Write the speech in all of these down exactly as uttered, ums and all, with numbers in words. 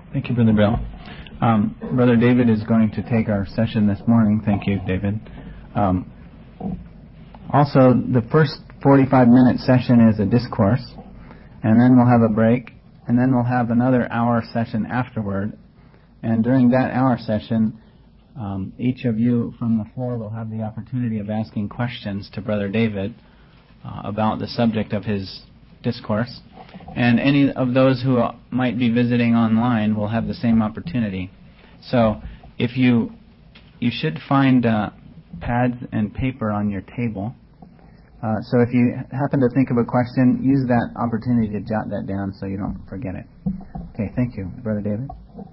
Thank you, Brother Bill. Um, Brother David is going to take our session this morning. Thank you, David. Um, also, the first forty-five minute session is a discourse, and then we'll have a break, and then we'll have another hour session afterward. And during that hour session, um, each of you from the floor will have the opportunity of asking questions to Brother David uh, about the subject of his discourse. And any of those who might be visiting online will have the same opportunity. So if you you should find uh, pads and paper on your table. Uh, so if you happen to think of a question, use that opportunity to jot that down so you don't forget it. Okay, thank you. Brother David?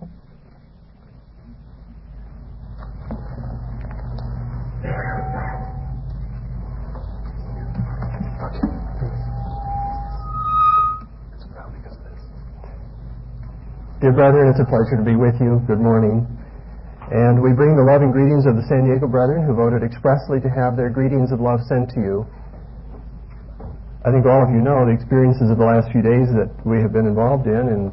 Dear brethren, it's a pleasure to be with you. Good morning. And we bring the loving greetings of the San Diego brethren who voted expressly to have their greetings of love sent to you. I think all of you know the experiences of the last few days that we have been involved in, and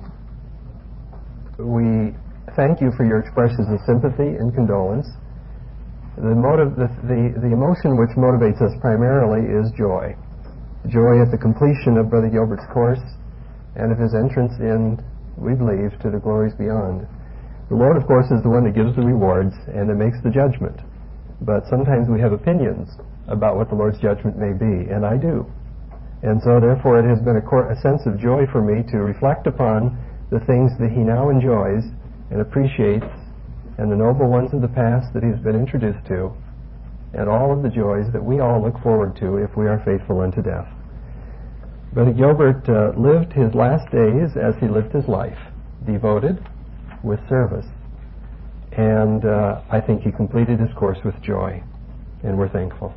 we thank you for your expressions of sympathy and condolence. The motive, the, the, the emotion which motivates us primarily is joy. Joy at the completion of Brother Gilbert's course and of his entrance in, we believe, to the glories beyond. The Lord, of course, is the one that gives the rewards and that makes the judgment. But sometimes we have opinions about what the Lord's judgment may be, and I do. And so, therefore, it has been a, cor- a sense of joy for me to reflect upon the things that he now enjoys and appreciates, and the noble ones of the past that he's been introduced to, and all of the joys that we all look forward to if we are faithful unto death. Brother Gilbert uh, lived his last days as he lived his life, devoted, with service. And uh, I think he completed his course with joy, and we're thankful.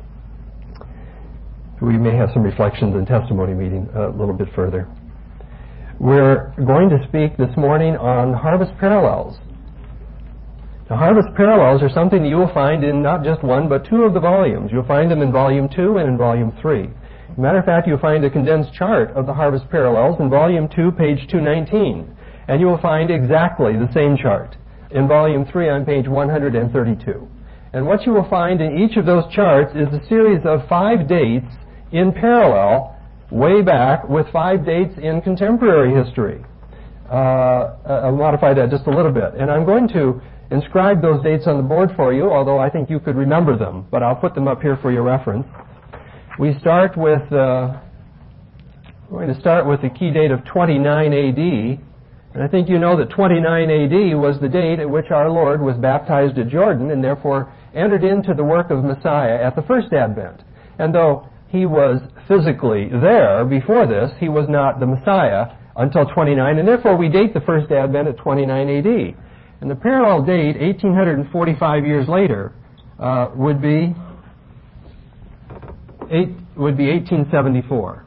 We may have some reflections and testimony meeting a little bit further. We're going to speak this morning on harvest parallels. Now, harvest parallels are something that you will find in not just one, but two of the volumes. You'll find them in volume two and in volume three. As a matter of fact, you'll find a condensed chart of the harvest parallels in volume two, page two nineteen. And you will find exactly the same chart in volume three on page one hundred thirty-two. And what you will find in each of those charts is a series of five dates in parallel, way back, with five dates in contemporary history. Uh, I'll modify that just a little bit. And I'm going to inscribe those dates on the board for you, although I think you could remember them, but I'll put them up here for your reference. We start with, uh, we're going to start with the key date of twenty-nine A D, and I think you know that twenty-nine A D was the date at which our Lord was baptized at Jordan and therefore entered into the work of Messiah at the first advent. And though he was physically there before this, he was not the Messiah until twenty-nine, and therefore we date the first advent at twenty-nine A D. And the parallel date, eighteen forty-five years later, uh, would be eight, would be eighteen seventy-four.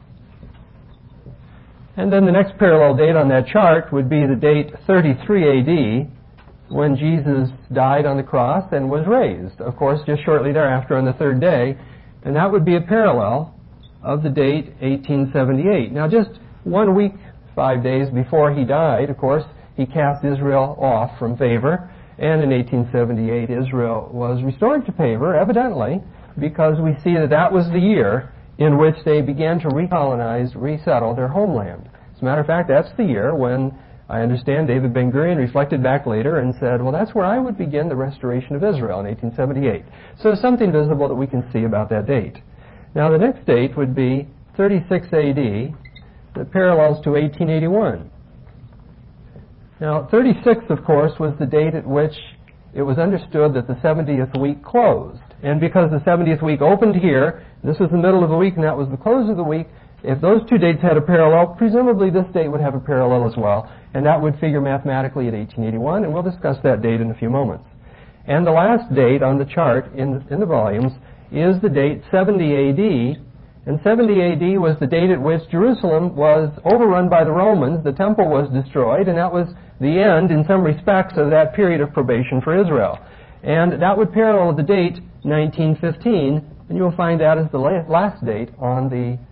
And then the next parallel date on that chart would be the date thirty-three A D, when Jesus died on the cross and was raised, of course, just shortly thereafter on the third day. And that would be a parallel of the date eighteen seventy-eight. Now, just one week, five days before he died, of course, he cast Israel off from favor. And in eighteen seventy-eight, Israel was restored to favor, evidently, because we see that that was the year in which they began to recolonize, resettle their homeland. As a matter of fact, that's the year when, I understand, David Ben-Gurion reflected back later and said, well, that's where I would begin the restoration of Israel in eighteen seventy-eight. So there's something visible that we can see about that date. Now, the next date would be thirty-six A D, that parallels to eighteen eighty-one. Now, thirty-six, of course, was the date at which it was understood that the seventieth week closed. And because the seventieth week opened here, this was the middle of the week and that was the close of the week, if those two dates had a parallel, presumably this date would have a parallel as well, and that would figure mathematically at eighteen eighty-one, and we'll discuss that date in a few moments. And the last date on the chart in the, in the volumes is the date seventy A D, and seventy A D was the date at which Jerusalem was overrun by the Romans, the temple was destroyed, and that was the end, in some respects, of that period of probation for Israel. And that would parallel the date nineteen fifteen, and you'll find that as the last date on the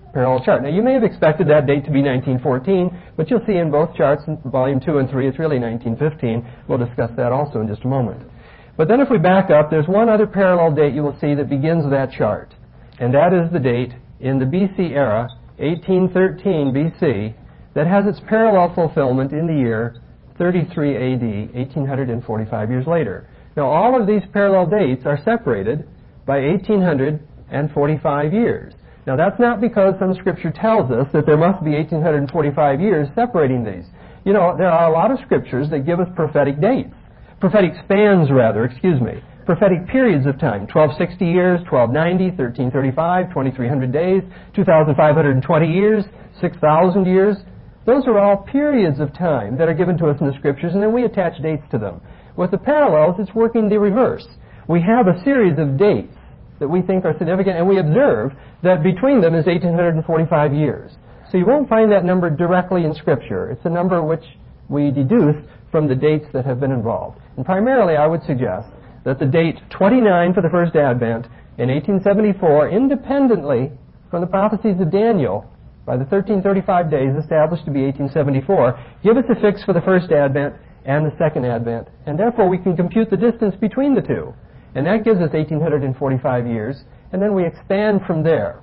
parallel chart. Now, you may have expected that date to be nineteen fourteen, but you'll see in both charts, in volume two and three, it's really nineteen fifteen. We'll discuss that also in just a moment. But then if we back up, there's one other parallel date you will see that begins that chart, and that is the date in the B C era, eighteen thirteen B C, that has its parallel fulfillment in the year thirty-three A D, eighteen forty-five years later. Now, all of these parallel dates are separated by eighteen forty-five years. Now, that's not because some scripture tells us that there must be eighteen forty-five years separating these. You know, there are a lot of scriptures that give us prophetic dates, prophetic spans, rather, excuse me, prophetic periods of time, twelve sixty years, twelve ninety, thirteen thirty-five, twenty-three hundred days, two thousand five hundred twenty years, six thousand years. Those are all periods of time that are given to us in the scriptures, and then we attach dates to them. With the parallels, it's working the reverse. We have a series of dates that we think are significant, and we observe that between them is eighteen forty-five years. So you won't find that number directly in Scripture. It's a number which we deduce from the dates that have been involved. And primarily, I would suggest that the date twenty-nine for the first Advent in eighteen seventy-four, independently from the prophecies of Daniel, by the thirteen thirty-five days established to be eighteen seventy-four, give us a fix for the first Advent and the second Advent, and therefore we can compute the distance between the two. And that gives us eighteen forty-five years, and then we expand from there.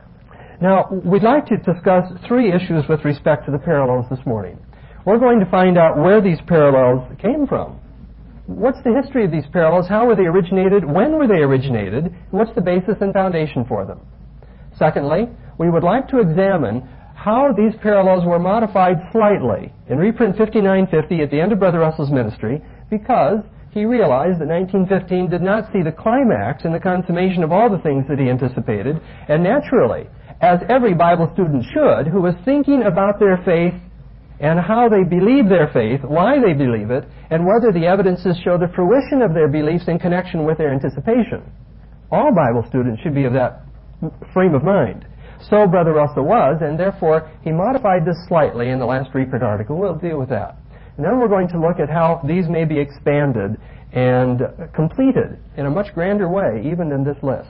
Now, we'd like to discuss three issues with respect to the parallels this morning. We're going to find out where these parallels came from. What's the history of these parallels? How were they originated? When were they originated? What's the basis and foundation for them? Secondly, we would like to examine how these parallels were modified slightly in reprint fifty-nine fifty at the end of Brother Russell's ministry, because he realized that nineteen fifteen did not see the climax and the consummation of all the things that he anticipated, and naturally, as every Bible student should, who was thinking about their faith and how they believe their faith, why they believe it, and whether the evidences show the fruition of their beliefs in connection with their anticipation. All Bible students should be of that frame of mind. So Brother Russell was, and therefore he modified this slightly in the last reprint article. We'll deal with that. And then we're going to look at how these may be expanded and completed in a much grander way, even in this list.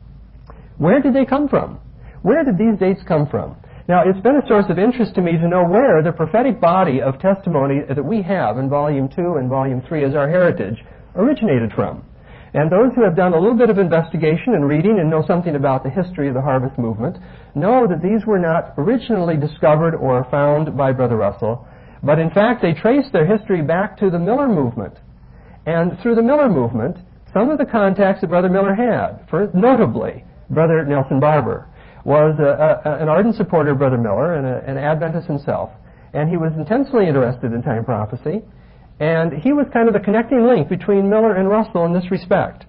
Where did they come from? Where did these dates come from? Now, it's been a source of interest to me to know where the prophetic body of testimony that we have in Volume two and Volume three as our heritage originated from. And those who have done a little bit of investigation and reading and know something about the history of the harvest movement know that these were not originally discovered or found by Brother Russell, but in fact they trace their history back to the Miller movement. And through the Miller movement, some of the contacts that Brother Miller had, for notably Brother Nelson Barber, was a, a, an ardent supporter of Brother Miller and a, an Adventist himself. And he was intensely interested in time prophecy. And he was kind of the connecting link between Miller and Russell in this respect.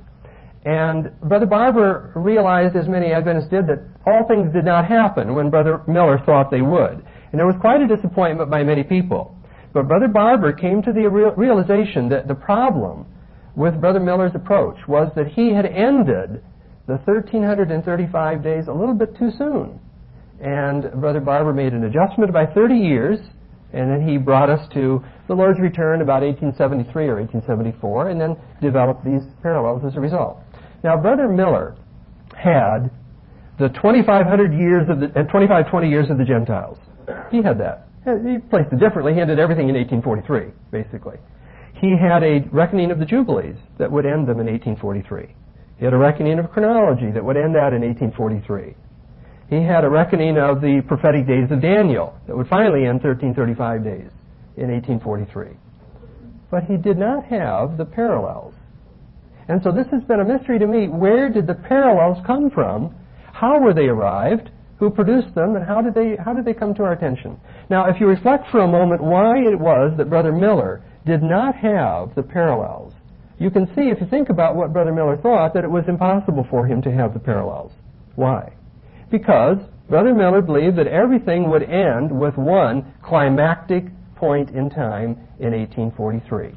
And Brother Barber realized, as many Adventists did, that all things did not happen when Brother Miller thought they would. And there was quite a disappointment by many people. But Brother Barber came to the real realization that the problem with Brother Miller's approach was that he had ended the thirteen thirty-five days a little bit too soon. And Brother Barber made an adjustment by thirty years, and then he brought us to the Lord's return about eighteen seventy-three or eighteen seventy-four, and then developed these parallels as a result. Now, Brother Miller had the twenty-five hundred years of the, and twenty-five twenty years of the Gentiles. He had that. He placed it differently. He ended everything in eighteen forty-three, basically. He had a reckoning of the Jubilees that would end them in eighteen forty-three. He had a reckoning of chronology that would end that in eighteen forty-three. He had a reckoning of the prophetic days of Daniel that would finally end thirteen thirty-five days in eighteen forty-three. But he did not have the parallels. And so this has been a mystery to me. Where did the parallels come from? How were they arrived? Who produced them? And how did they, how did they come to our attention? Now, if you reflect for a moment why it was that Brother Miller did not have the parallels, you can see, if you think about what Brother Miller thought, that it was impossible for him to have the parallels. Why? Because Brother Miller believed that everything would end with one climactic point in time in eighteen forty-three.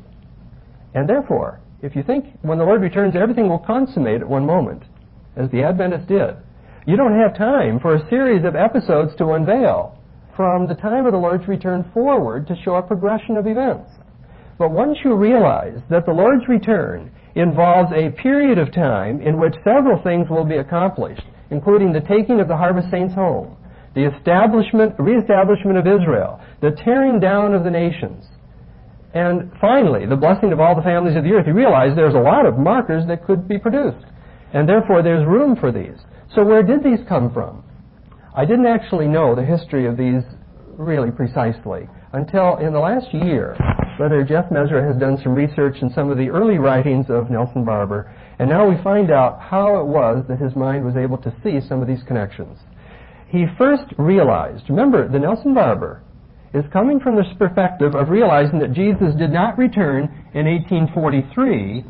And therefore, if you think when the Lord returns, everything will consummate at one moment, as the Adventists did, you don't have time for a series of episodes to unveil from the time of the Lord's return forward to show a progression of events. But once you realize that the Lord's return involves a period of time in which several things will be accomplished, including the taking of the harvest saints home, the establishment, reestablishment of Israel, the tearing down of the nations, and finally, the blessing of all the families of the earth. He realized there's a lot of markers that could be produced, and therefore there's room for these. So where did these come from? I didn't actually know the history of these really precisely until in the last year. Brother Jeff Mesra has done some research in some of the early writings of Nelson Barber, and now we find out how it was that his mind was able to see some of these connections. He first realized, remember, the Nelson Barber is coming from this perspective of realizing that Jesus did not return in eighteen forty-three,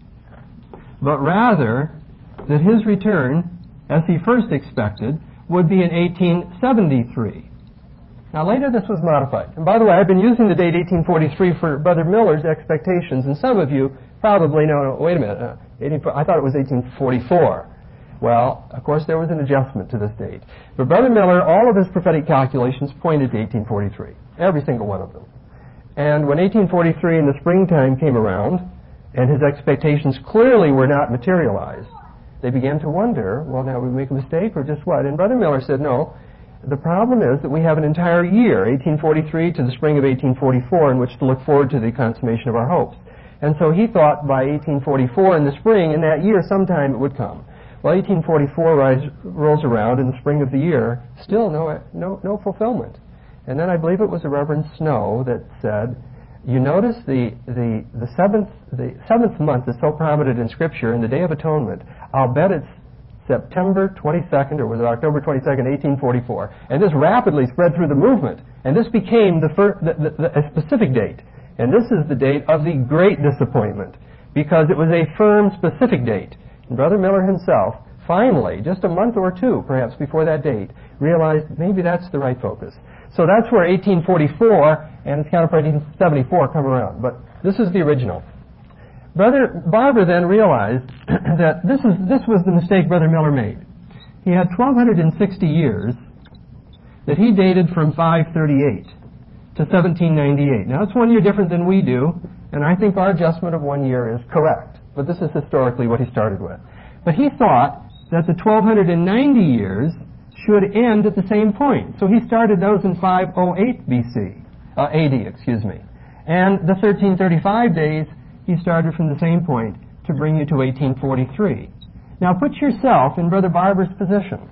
but rather that his return, as he first expected, would be in eighteen seventy-three. Now later this was modified. And by the way, I've been using the date eighteen forty-three for Brother Miller's expectations, and some of you probably know, no, wait a minute, uh, eighteen, I thought it was eighteen forty-four. Well, of course, there was an adjustment to this date. But Brother Miller, all of his prophetic calculations pointed to eighteen forty-three, every single one of them. And when eighteen forty-three in the springtime came around, and his expectations clearly were not materialized, they began to wonder, well, now we make a mistake or just what? And Brother Miller said, no, the problem is that we have an entire year, eighteen forty-three to the spring of eighteen forty-four, in which to look forward to the consummation of our hopes. And so he thought by eighteen forty-four in the spring, in that year, sometime it would come. Well, eighteen forty-four rise, rolls around in the spring of the year, still no, no, no fulfillment. And then I believe it was the Reverend Snow that said, you notice the, the, the, seventh, the seventh month is so prominent in Scripture, in the Day of Atonement. I'll bet it's September twenty-second, or was it October twenty-second, eighteen forty-four. And this rapidly spread through the movement. And this became the, fir- the, the, the a specific date. And this is the date of the great disappointment, because it was a firm, specific date. And Brother Miller himself, finally, just a month or two, perhaps before that date, realized maybe that's the right focus. So that's where eighteen forty-four and its counterpart eighteen seventy-four come around. But this is the original. Brother Barber then realized that this, is, this was the mistake Brother Miller made. He had twelve sixty years that he dated from five thirty-eight to seventeen ninety-eight. Now, it's one year different than we do, and I think our adjustment of one year is correct. But this is historically what he started with. But he thought that the twelve ninety years should end at the same point. So he started those in five oh eight B C, uh, A D, excuse me. And the thirteen thirty-five days, he started from the same point to bring you to eighteen forty-three. Now put yourself in Brother Barber's position,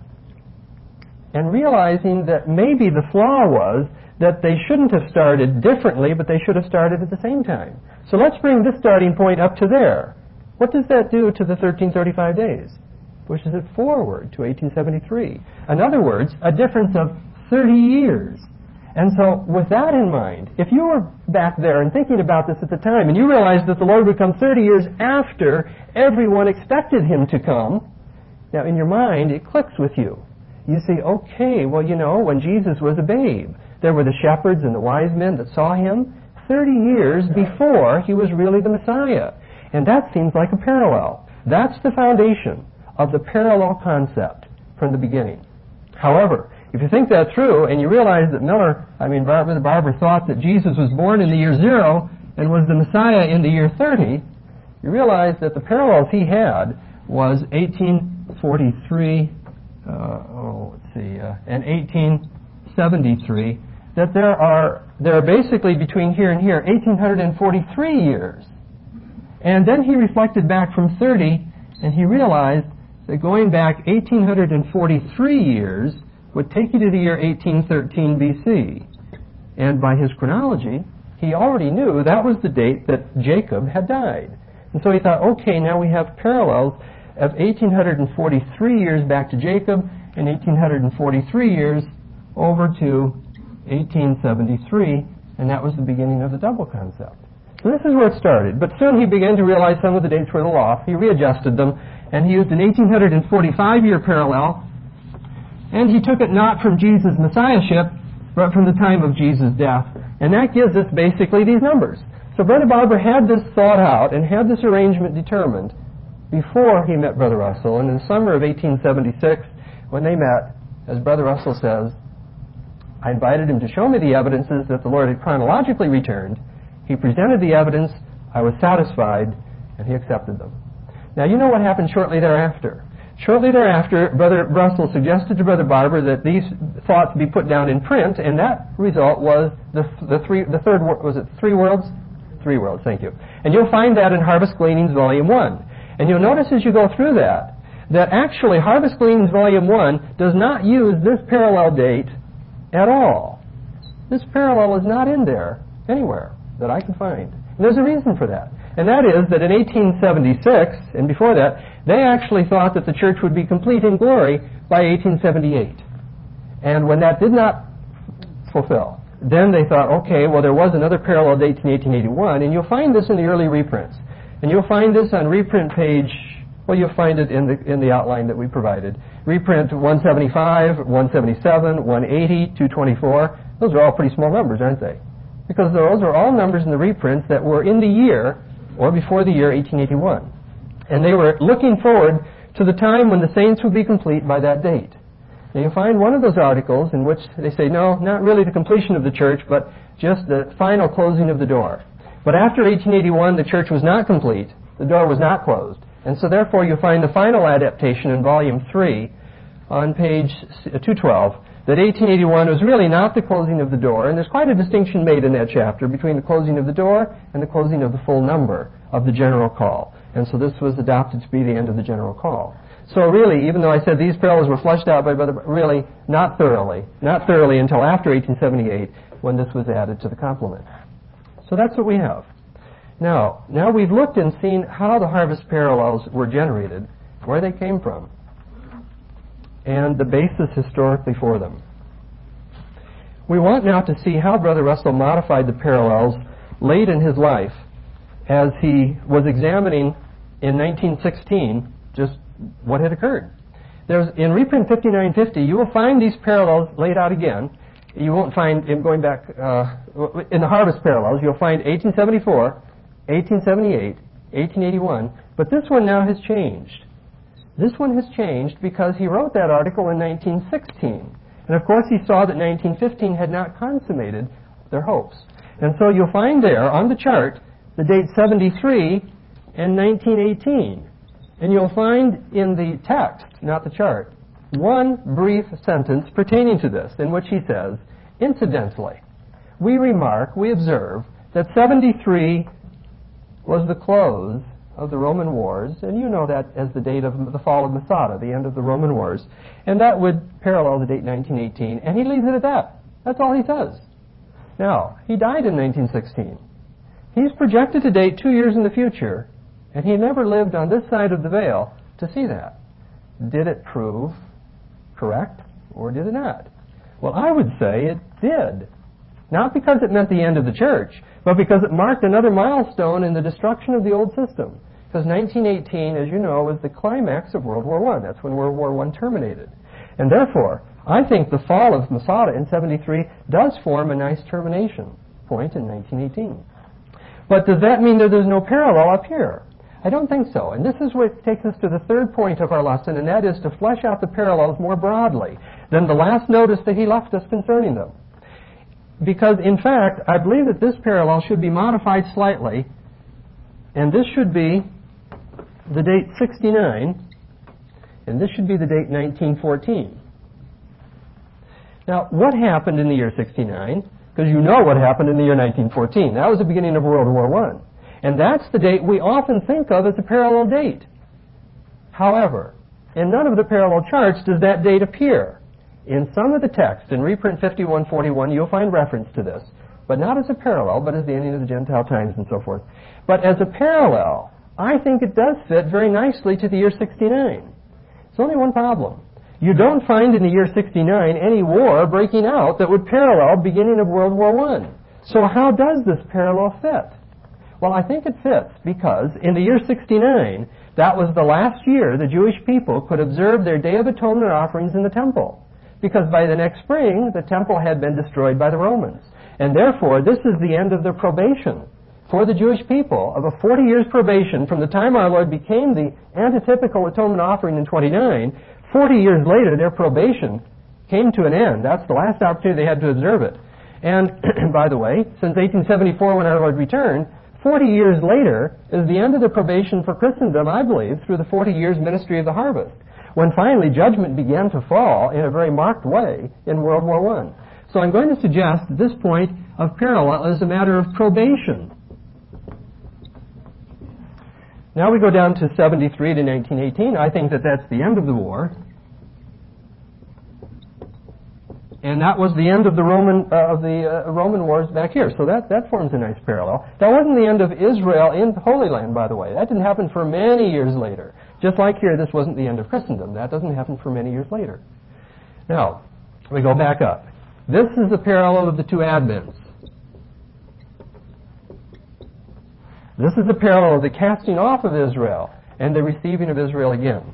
and realizing that maybe the flaw was that they shouldn't have started differently, but they should have started at the same time. So let's bring this starting point up to there. What does that do to the thirteen thirty-five days? Pushes it forward to eighteen seventy-three. In other words, a difference of thirty years. And so with that in mind, if you were back there and thinking about this at the time, and you realized that the Lord would come thirty years after everyone expected him to come, now in your mind it clicks with you. You say, okay, well, you know, when Jesus was a babe, there were the shepherds and the wise men that saw him thirty years before he was really the Messiah. And that seems like a parallel. That's the foundation of the parallel concept from the beginning. However, if you think that through and you realize that Miller, I mean, Barber, Barber thought that Jesus was born in the year zero and was the Messiah in the year thirty, you realize that the parallels he had was eighteen forty-three, uh, oh, let's see, uh, and eighteen seventy-three, that there are, there are basically between here and here eighteen forty-three years. And then he reflected back from thirty, and he realized that going back eighteen forty-three years would take you to the year eighteen thirteen B C. And by his chronology, he already knew that was the date that Jacob had died. And so he thought, okay, now we have parallels of eighteen forty-three years back to Jacob and eighteen forty-three years over to eighteen seventy-three, and that was the beginning of the double concept. So this is where it started. But soon he began to realize some of the dates were a little off. He readjusted them, and he used an eighteen forty-five year parallel, and he took it not from Jesus' Messiahship, but from the time of Jesus' death. And that gives us basically these numbers. So Brother Barber had this thought out and had this arrangement determined before he met Brother Russell. And in the summer of eighteen seventy-six, when they met, as Brother Russell says, I invited him to show me the evidences that the Lord had chronologically returned. He presented the evidence, I was satisfied, and he accepted them. Now, you know what happened shortly thereafter. Shortly thereafter, Brother Russell suggested to Brother Barber that these thoughts be put down in print, and that result was the, the, three, the third, was it Three Worlds? Three Worlds, thank you. And you'll find that in Harvest Gleanings Volume one. And you'll notice as you go through that, that actually Harvest Gleanings Volume one does not use this parallel date at all. This parallel is not in there anywhere that I can find. And there's a reason for that. And that is that in eighteen seventy-six, and before that, they actually thought that the church would be complete in glory by eighteen seventy-eight. And when that did not fulfill, then they thought, okay, well, there was another parallel date in eighteen eighty-one, and you'll find this in the early reprints. And you'll find this on reprint page, well, you'll find it in the, in the outline that we provided. Reprint one seventy-five, one seventy-seven, one eighty, two twenty-four. Those are all pretty small numbers, aren't they? Because those are all numbers in the reprints that were in the year or before the year eighteen eighty-one. And they were looking forward to the time when the saints would be complete by that date. Now you'll find one of those articles in which they say, no, not really the completion of the church, but just the final closing of the door. But after eighteen eighty-one, the church was not complete. The door was not closed. And so therefore you'll find the final adaptation in volume three on page two twelve, that eighteen eighty-one was really not the closing of the door, and there's quite a distinction made in that chapter between the closing of the door and the closing of the full number of the general call. And so this was adopted to be the end of the general call. So really, even though I said these parallels were fleshed out by Brother, really not thoroughly, not thoroughly until after eighteen seventy-eight, when this was added to the complement. So that's what we have. Now, now we've looked and seen how the harvest parallels were generated, where they came from, and the basis historically for them. We want now to see how Brother Russell modified the parallels late in his life as he was examining in nineteen sixteen just what had occurred. There's, in reprint fifty-nine fifty, you will find these parallels laid out again. You won't find, in going back, uh, in the harvest parallels, you'll find eighteen seventy-four, eighteen seventy-eight, eighteen eighty-one, but this one now has changed. This one has changed because he wrote that article in nineteen sixteen. And of course he saw that nineteen fifteen had not consummated their hopes. And so you'll find there on the chart the date seventy-three and nineteen eighteen. And you'll find in the text, not the chart, one brief sentence pertaining to this in which he says, incidentally, we remark, we observe, that seventy-three was the close of the Roman wars, and you know that as the date of the fall of Masada, the end of the Roman wars, and that would parallel the date nineteen eighteen, and he leaves it at that. That's all he says. Now, he died in nineteen sixteen. He's projected to date two years in the future, and he never lived on this side of the veil to see that. Did it prove correct, or did it not? Well, I would say it did. Not because it meant the end of the church, but because it marked another milestone in the destruction of the old system. Because nineteen eighteen, as you know, was the climax of World War One. That's when World War One terminated. And therefore, I think the fall of Masada in seventy-three does form a nice termination point in nineteen eighteen. But does that mean that there's no parallel up here? I don't think so. And this is what takes us to the third point of our lesson, and that is to flesh out the parallels more broadly than the last notice that he left us concerning them. Because, in fact, I believe that this parallel should be modified slightly, and this should be the date sixty-nine, and this should be the date nineteen fourteen. Now, what happened in the year sixty-nine? Because you know what happened in the year nineteen fourteen. That was the beginning of World War One. And that's the date we often think of as a parallel date. However, in none of the parallel charts does that date appear. In some of the text, in reprint fifty-one forty-one, you'll find reference to this, but not as a parallel, but as the ending of the Gentile times and so forth. But as a parallel, I think it does fit very nicely to the year sixty-nine. There's only one problem. You don't find in the year sixty-nine any war breaking out that would parallel beginning of World War One. So how does this parallel fit? Well, I think it fits because in the year sixty-nine, that was the last year the Jewish people could observe their Day of Atonement offerings in the temple. Because by the next spring, the temple had been destroyed by the Romans. And therefore, this is the end of their probation for the Jewish people of a forty years probation from the time our Lord became the antitypical atonement offering in twenty-nine. forty years later, their probation came to an end. That's the last opportunity they had to observe it. And, by the way, since eighteen seventy-four when our Lord returned, forty years later is the end of the probation for Christendom, I believe, through the forty years ministry of the harvest. when finally judgment began to fall in a very marked way in World War One. So I'm going to suggest that this point of parallel is a matter of probation. Now we go down to seventy-three to nineteen eighteen. I think that that's the end of the war. And that was the end of the Roman uh, of the uh, Roman wars back here. So that, that forms a nice parallel. That wasn't the end of Israel in Holy Land, by the way. That didn't happen for many years later. Just like here, this wasn't the end of Christendom. That doesn't happen for many years later. Now, we go back up. This is the parallel of the two advents. This is the parallel of the casting off of Israel and the receiving of Israel again.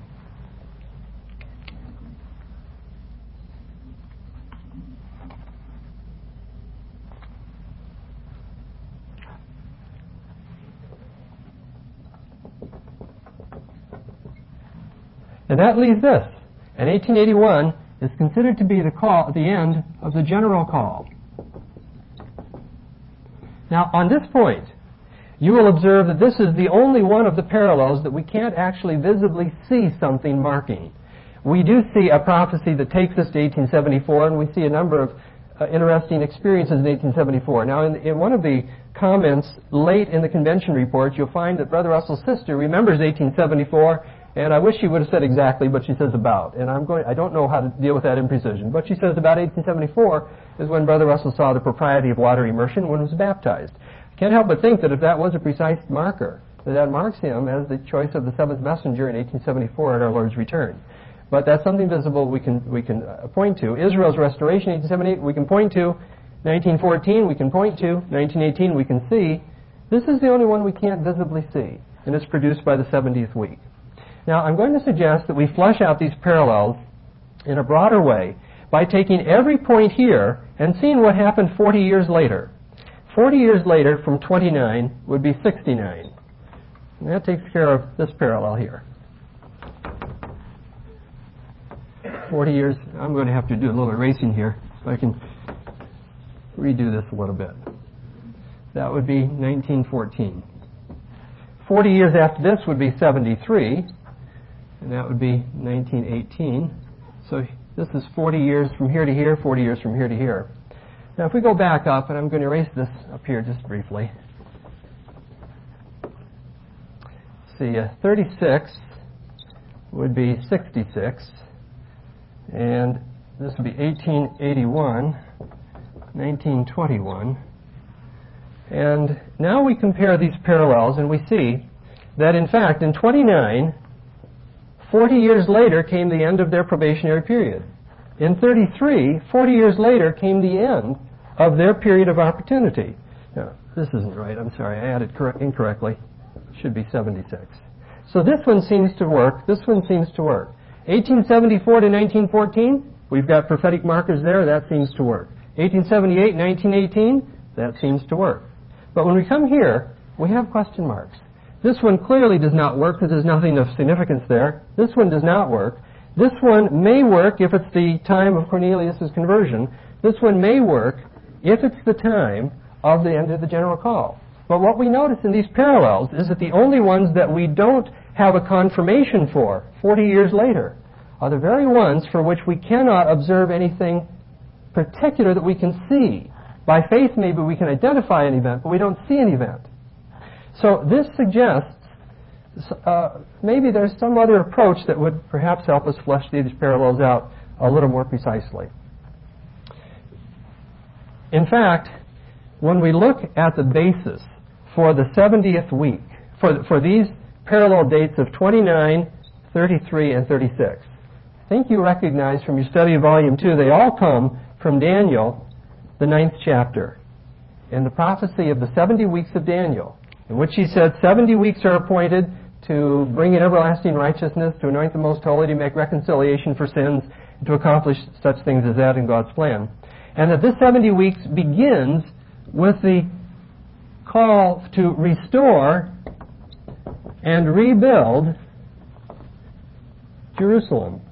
And that leaves this. And eighteen eighty-one is considered to be the call at the end of the general call. Now, on this point, you will observe that this is the only one of the parallels that we can't actually visibly see something marking. We do see a prophecy that takes us to eighteen seventy-four, and we see a number of uh, interesting experiences in eighteen seventy-four. Now, in, in one of the comments late in the convention report, you'll find that Brother Russell's sister remembers eighteen seventy-four, and I wish she would have said exactly, but she says about. And I'm going, I don't know how to deal with that imprecision, but she says about eighteen seventy-four is when Brother Russell saw the propriety of water immersion when he was baptized. I can't help but think that if that was a precise marker, that that marks him as the choice of the seventh messenger in eighteen seventy-four at our Lord's return. But that's something visible we can we can uh, point to. Israel's restoration, eighteen seventy-eight, we can point to. nineteen fourteen, we can point to. nineteen eighteen, we can see. This is the only one we can't visibly see, and it's produced by the seventieth week. Now, I'm going to suggest that we flesh out these parallels in a broader way by taking every point here and seeing what happened forty years later. forty years later from twenty-nine would be sixty-nine. And that takes care of this parallel here. forty years, I'm going to have to do a little erasing here so I can redo this a little bit. That would be nineteen fourteen. forty years after this would be seventy-three, and that would be nineteen eighteen. So this is forty years from here to here, forty years from here to here. Now if we go back up, and I'm going to erase this up here just briefly. See, uh, thirty-six would be sixty-six, and this would be eighteen eighty-one, nineteen twenty-one. And now we compare these parallels, and we see that in fact in twenty-nine, forty years later came the end of their probationary period. In thirty-three, forty years later came the end of their period of opportunity. Now, this isn't right. I'm sorry. I added correct, incorrectly. It should be seventy-six. So this one seems to work. This one seems to work. eighteen seventy-four to nineteen fourteen, we've got prophetic markers there. That seems to work. eighteen seventy-eight, nineteen eighteen, that seems to work. But when we come here, we have question marks. This one clearly does not work because there's nothing of significance there. This one does not work. This one may work if it's the time of Cornelius' conversion. This one may work if it's the time of the end of the general call. But what we notice in these parallels is that the only ones that we don't have a confirmation for forty years later are the very ones for which we cannot observe anything particular that we can see. By faith, maybe we can identify an event, but we don't see an event. So this suggests uh, maybe there's some other approach that would perhaps help us flesh these parallels out a little more precisely. In fact, when we look at the basis for the seventieth week, for, for these parallel dates of twenty-nine, thirty-three, and thirty-six, I think you recognize from your study of Volume two, they all come from Daniel, the ninth chapter, and the prophecy of the seventy weeks of Daniel, in which he said seventy weeks are appointed to bring in everlasting righteousness, to anoint the most holy, to make reconciliation for sins, and to accomplish such things as that in God's plan. And that this seventy weeks begins with the call to restore and rebuild Jerusalem.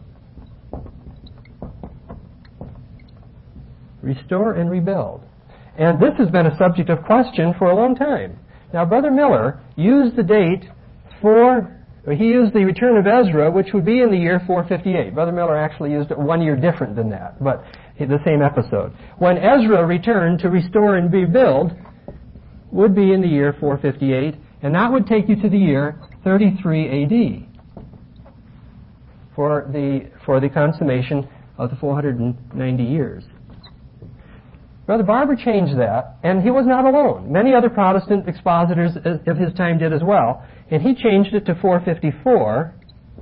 Restore and rebuild. And this has been a subject of question for a long time. Now, Brother Miller used the date for He used the return of Ezra, which would be in the year four fifty-eight. Brother Miller actually used it one year different than that, but the same episode. When Ezra returned to restore and rebuild, would be in the year four fifty-eight, and that would take you to the year thirty-three A D for the for the consummation of the four hundred ninety years. Brother Barber changed that, and he was not alone. Many other Protestant expositors of his time did as well, and he changed it to four fifty-four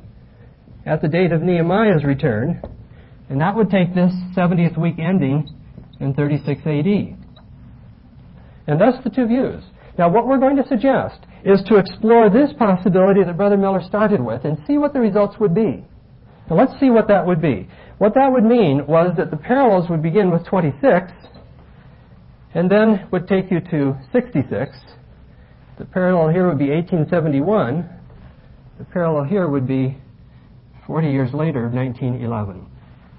at the date of Nehemiah's return, and that would take this seventieth week ending in thirty-six A D. And thus the two views. Now what we're going to suggest is to explore this possibility that Brother Miller started with and see what the results would be. Now let's see what that would be. What that would mean was that the parallels would begin with twenty-six and then would take you to sixty-six. The parallel here would be eighteen seventy-one. The parallel here would be forty years later, nineteen eleven.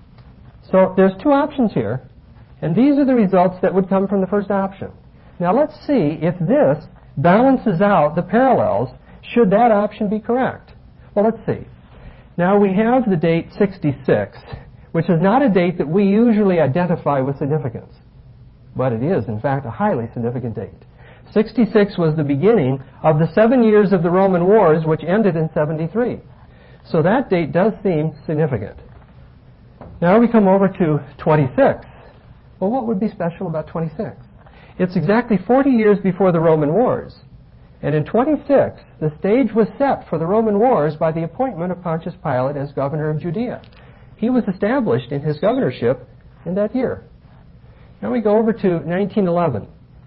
So there's two options here, and these are the results that would come from the first option. Now let's see if this balances out the parallels should that option be correct. Well, let's see. Now we have the date sixty-six, which is not a date that we usually identify with significance, but it is, in fact, a highly significant date. sixty-six was the beginning of the seven years of the Roman wars, which ended in seventy-three. So that date does seem significant. Now we come over to twenty-six. Well, what would be special about twenty-six? It's exactly forty years before the Roman wars. And in twenty-six, the stage was set for the Roman wars by the appointment of Pontius Pilate as governor of Judea. He was established in his governorship in that year. Now we go over to nineteen eleven.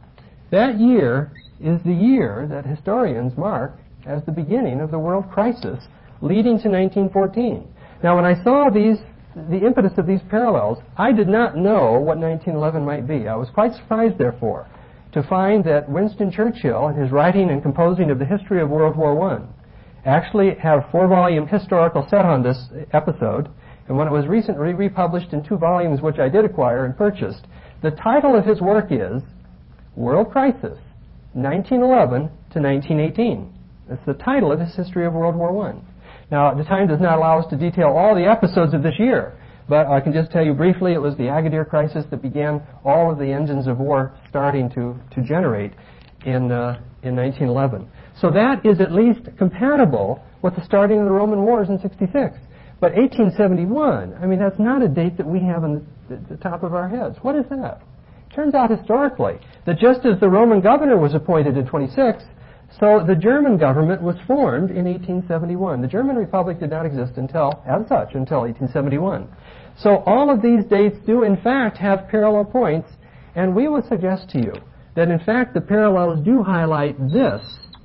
That year is the year that historians mark as the beginning of the world crisis leading to nineteen fourteen. Now when I saw these, the impetus of these parallels, I did not know what nineteen eleven might be. I was quite surprised, therefore, to find that Winston Churchill, in his writing and composing of the history of World War One, actually had a four-volume historical set on this episode, and when it was recently republished in two volumes, which I did acquire and purchased, the title of his work is World Crisis, nineteen eleven to nineteen eighteen. That's the title of his history of World War One. Now, the time does not allow us to detail all the episodes of this year, but I can just tell you briefly it was the Agadir crisis that began all of the engines of war starting to, to generate in, uh, in nineteen eleven. So that is at least compatible with the starting of the Roman wars in sixty-six. But eighteen seventy-one, I mean, that's not a date that we have on the, the, the top of our heads. What is that? It turns out historically that just as the Roman governor was appointed in twenty-six, so the German government was formed in eighteen seventy-one. The German Republic did not exist until, as such, until eighteen seventy-one. So all of these dates do, in fact, have parallel points, and we would suggest to you that, in fact, the parallels do highlight this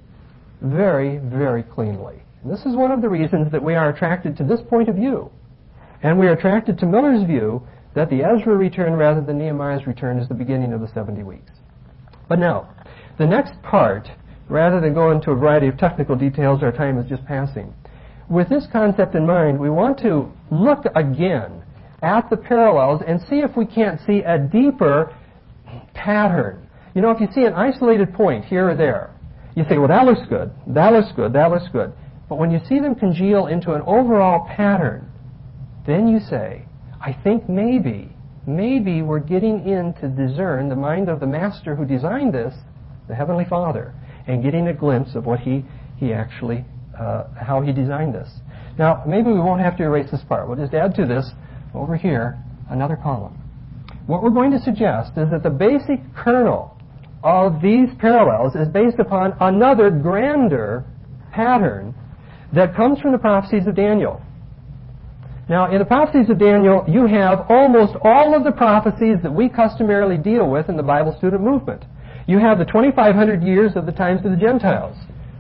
very, very cleanly. And this is one of the reasons that we are attracted to this point of view. And we are attracted to Miller's view that the Ezra return rather than Nehemiah's return is the beginning of the seventy weeks. But now, the next part, rather than go into a variety of technical details, our time is just passing. With this concept in mind, we want to look again at the parallels and see if we can't see a deeper pattern. You know, if you see an isolated point here or there, you say, well, that looks good, that looks good, that looks good. But when you see them congeal into an overall pattern, then you say, I think maybe, maybe we're getting in to discern the mind of the master who designed this, the Heavenly Father, and getting a glimpse of what he, he actually, uh, how he designed this. Now, maybe we won't have to erase this part. We'll just add to this, over here, another column. What we're going to suggest is that the basic kernel of these parallels is based upon another grander pattern that comes from the prophecies of Daniel. Now, in the prophecies of Daniel, you have almost all of the prophecies that we customarily deal with in the Bible student movement. You have the twenty-five hundred years of the times of the Gentiles.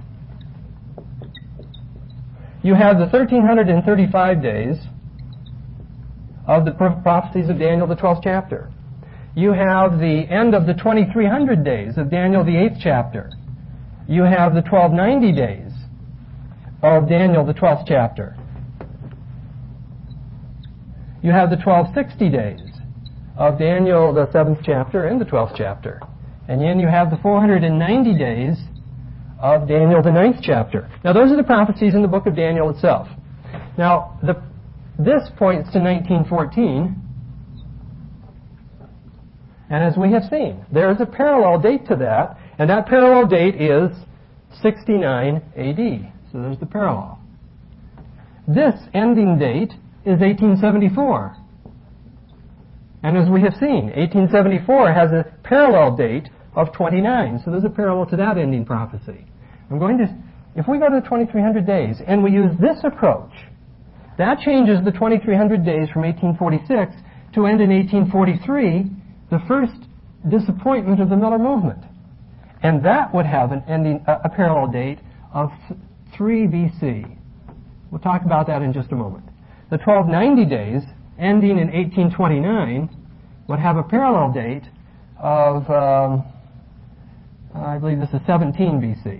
You have the one thousand three hundred thirty-five days of the prophecies of Daniel, the twelfth chapter. You have the end of the twenty-three hundred days of Daniel, the eighth chapter. You have the twelve ninety days of Daniel, the twelfth chapter. You have the twelve sixty days of Daniel, the seventh chapter, and the twelfth chapter. And then you have the four hundred ninety days of Daniel, the ninth chapter. Now, those are the prophecies in the book of Daniel itself. Now, the, this points to nineteen fourteen. And as we have seen, there is a parallel date to that, and that parallel date is sixty-nine A D. So there's the parallel. This ending date is eighteen seventy-four. And as we have seen, eighteen seventy-four has a parallel date of twenty-nine. So there's a parallel to that ending prophecy. I'm going to, if we go to the twenty-three hundred days and we use this approach, that changes the twenty-three hundred days from eighteen forty-six to end in eighteen forty-three, the first disappointment of the Miller movement. And that would have an ending, a, a parallel date of three B C. We'll talk about that in just a moment. The twelve ninety days, ending in eighteen twenty-nine, would have a parallel date of, um, I believe this is seventeen B C.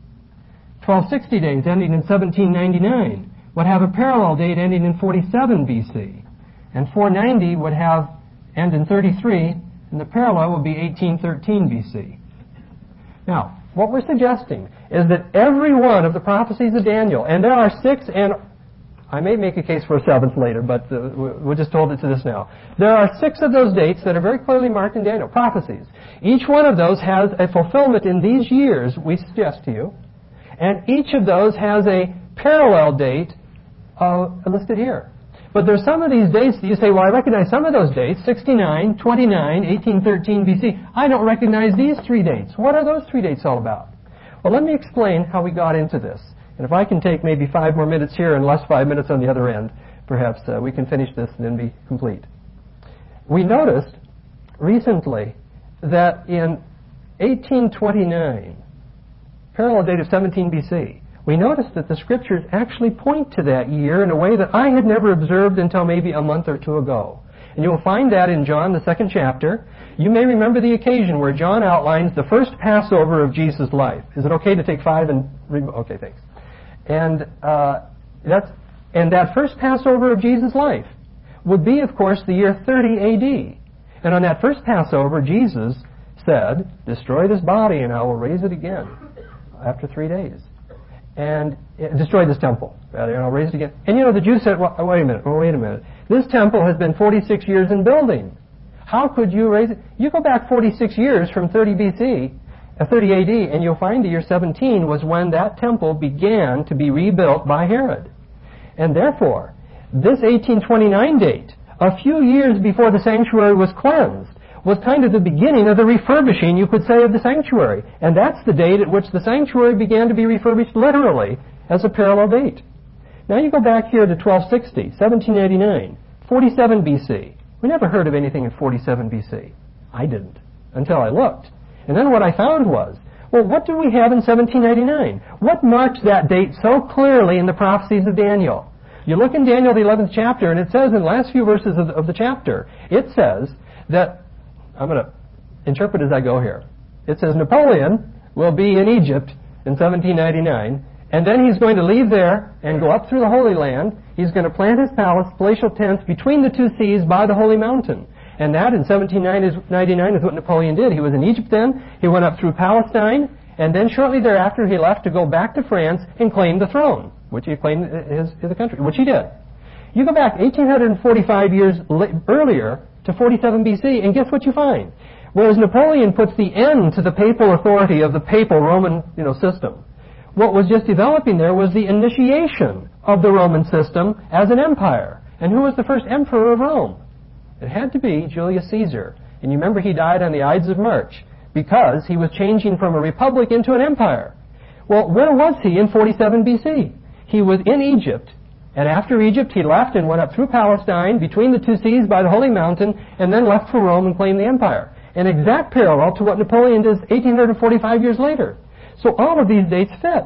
twelve sixty days, ending in seventeen ninety-nine, would have a parallel date ending in forty-seven B C. And four ninety would have end in thirty-three, and the parallel would be eighteen thirteen B C. Now, what we're suggesting is that every one of the prophecies of Daniel, and there are six, and I may make a case for a seventh later, but uh, we'll just hold it to this now. There are six of those dates that are very clearly marked in Daniel, prophecies. Each one of those has a fulfillment in these years, we suggest to you, and each of those has a parallel date uh, listed here. But there's some of these dates that you say, well, I recognize some of those dates, sixty-nine, twenty-nine, eighteen thirteen B C. I don't recognize these three dates. What are those three dates all about? Well, let me explain how we got into this. And if I can take maybe five more minutes here and less five minutes on the other end, perhaps uh, we can finish this and then be complete. We noticed recently that in eighteen twenty-nine, parallel date of seventeen B C, we noticed that the Scriptures actually point to that year in a way that I had never observed until maybe a month or two ago. And you'll find that in John, the second chapter. You may remember the occasion where John outlines the first Passover of Jesus' life. Is it okay to take five and... Re- okay, thanks. And uh, that's and that first Passover of Jesus' life would be, of course, the year thirty A D. And on that first Passover, Jesus said, "Destroy this body, and I will raise it again after three days." And uh, destroy this temple, rather, and I'll raise it again. And you know, the Jews said, well, wait a minute, well, wait a minute. This temple has been forty-six years in building. How could you raise it? You go back forty-six years from thirty B C, uh, thirty A D, and you'll find the year seventeen was when that temple began to be rebuilt by Herod. And therefore, this eighteen twenty-nine date, a few years before the sanctuary was cleansed, was kind of the beginning of the refurbishing, you could say, of the sanctuary. And that's the date at which the sanctuary began to be refurbished literally as a parallel date. Now you go back here to twelve sixty, seventeen eighty-nine, forty-seven B C. We never heard of anything in forty-seven B C. I didn't, until I looked. And then what I found was, well, what do we have in seventeen eighty-nine? What marks that date so clearly in the prophecies of Daniel? You look in Daniel, the eleventh chapter, and it says in the last few verses of the, of the chapter, it says that, I'm going to interpret as I go here. It says Napoleon will be in Egypt in seventeen ninety-nine, and then he's going to leave there and go up through the Holy Land. He's going to plant his palace, palatial tents, between the two seas by the Holy Mountain. And that in seventeen ninety-nine is what Napoleon did. He was in Egypt then. He went up through Palestine, and then shortly thereafter he left to go back to France and claim the throne, which he claimed his, his country, which he did. You go back eighteen forty-five years earlier to forty-seven B C, and guess what you find? Whereas Napoleon puts the end to the papal authority of the papal Roman, you know, system, what was just developing there was the initiation of the Roman system as an empire. And who was the first emperor of Rome? It had to be Julius Caesar. And you remember he died on the Ides of March because he was changing from a republic into an empire. Well, where was he in forty-seven B C? He was in Egypt. And after Egypt, he left and went up through Palestine, between the two seas by the Holy Mountain, and then left for Rome and claimed the empire. An exact parallel to what Napoleon did eighteen forty-five years later. So all of these dates fit.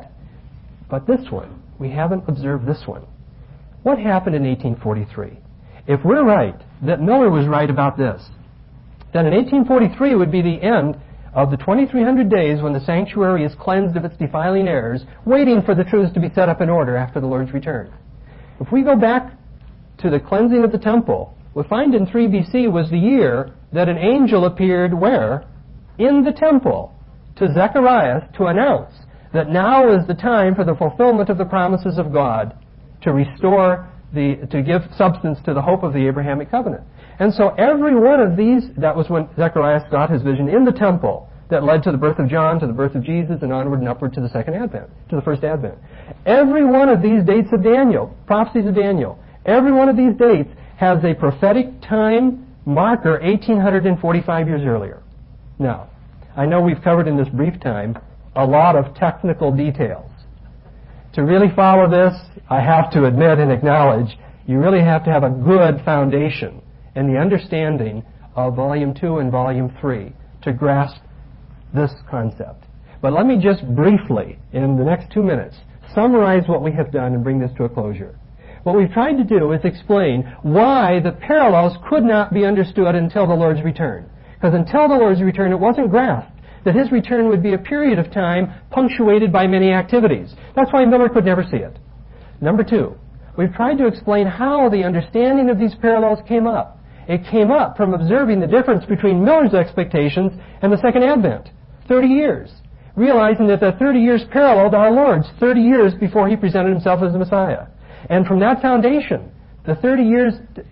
But this one, we haven't observed this one. What happened in eighteen forty-three? If we're right, that Miller was right about this, then in eighteen forty-three would be the end of the twenty-three hundred days when the sanctuary is cleansed of its defiling errors, waiting for the truths to be set up in order after the Lord's return. If we go back to the cleansing of the temple, we'll find in three B C was the year that an angel appeared where? In the temple to Zechariah to announce that now is the time for the fulfillment of the promises of God to restore the, to give substance to the hope of the Abrahamic covenant. And so every one of these, that was when Zechariah got his vision in the temple that led to the birth of John, to the birth of Jesus, and onward and upward to the second advent, to the first advent. Every one of these dates of Daniel, prophecies of Daniel, every one of these dates has a prophetic time marker eighteen forty-five years earlier. Now, I know we've covered in this brief time a lot of technical details. To really follow this, I have to admit and acknowledge, you really have to have a good foundation in the understanding of Volume two and Volume three to grasp this concept. But let me just briefly, in the next two minutes, summarize what we have done and bring this to a closure. What we've tried to do is explain why the parallels could not be understood until the Lord's return. Because until the Lord's return, it wasn't grasped that His return would be a period of time punctuated by many activities. That's why Miller could never see it. Number two, we've tried to explain how the understanding of these parallels came up. It came up from observing the difference between Miller's expectations and the Second Advent, thirty years, realizing that that thirty years paralleled our Lord's thirty years before He presented Himself as the Messiah. And from that foundation, the thirty years,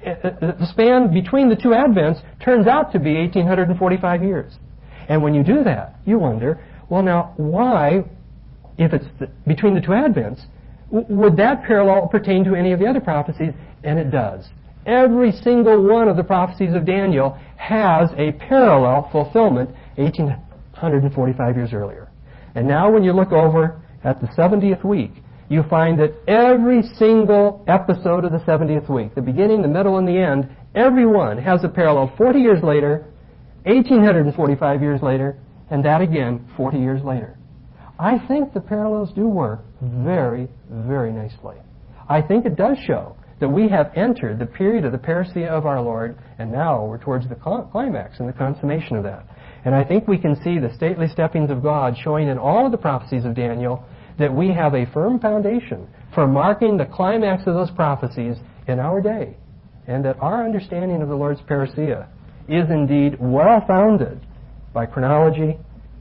the span between the two Advents turns out to be eighteen forty-five years. And when you do that, you wonder, well now, why, if it's the, between the two Advents, w- would that parallel pertain to any of the other prophecies? And it does. Every single one of the prophecies of Daniel has a parallel fulfillment eighteen forty-five years earlier. And now when you look over at the seventieth week, you find that every single episode of the seventieth week, the beginning, the middle, and the end, every one has a parallel forty years later, eighteen forty-five years later, and that again forty years later. I think the parallels do work very, very nicely. I think it does show that we have entered the period of the parousia of our Lord, and now we're towards the climax and the consummation of that. And I think we can see the stately steppings of God showing in all of the prophecies of Daniel that we have a firm foundation for marking the climax of those prophecies in our day, and that our understanding of the Lord's parousia is indeed well-founded by chronology,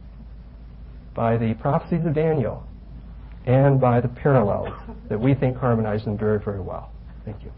by the prophecies of Daniel, and by the parallels that we think harmonize them very, very well. Thank you.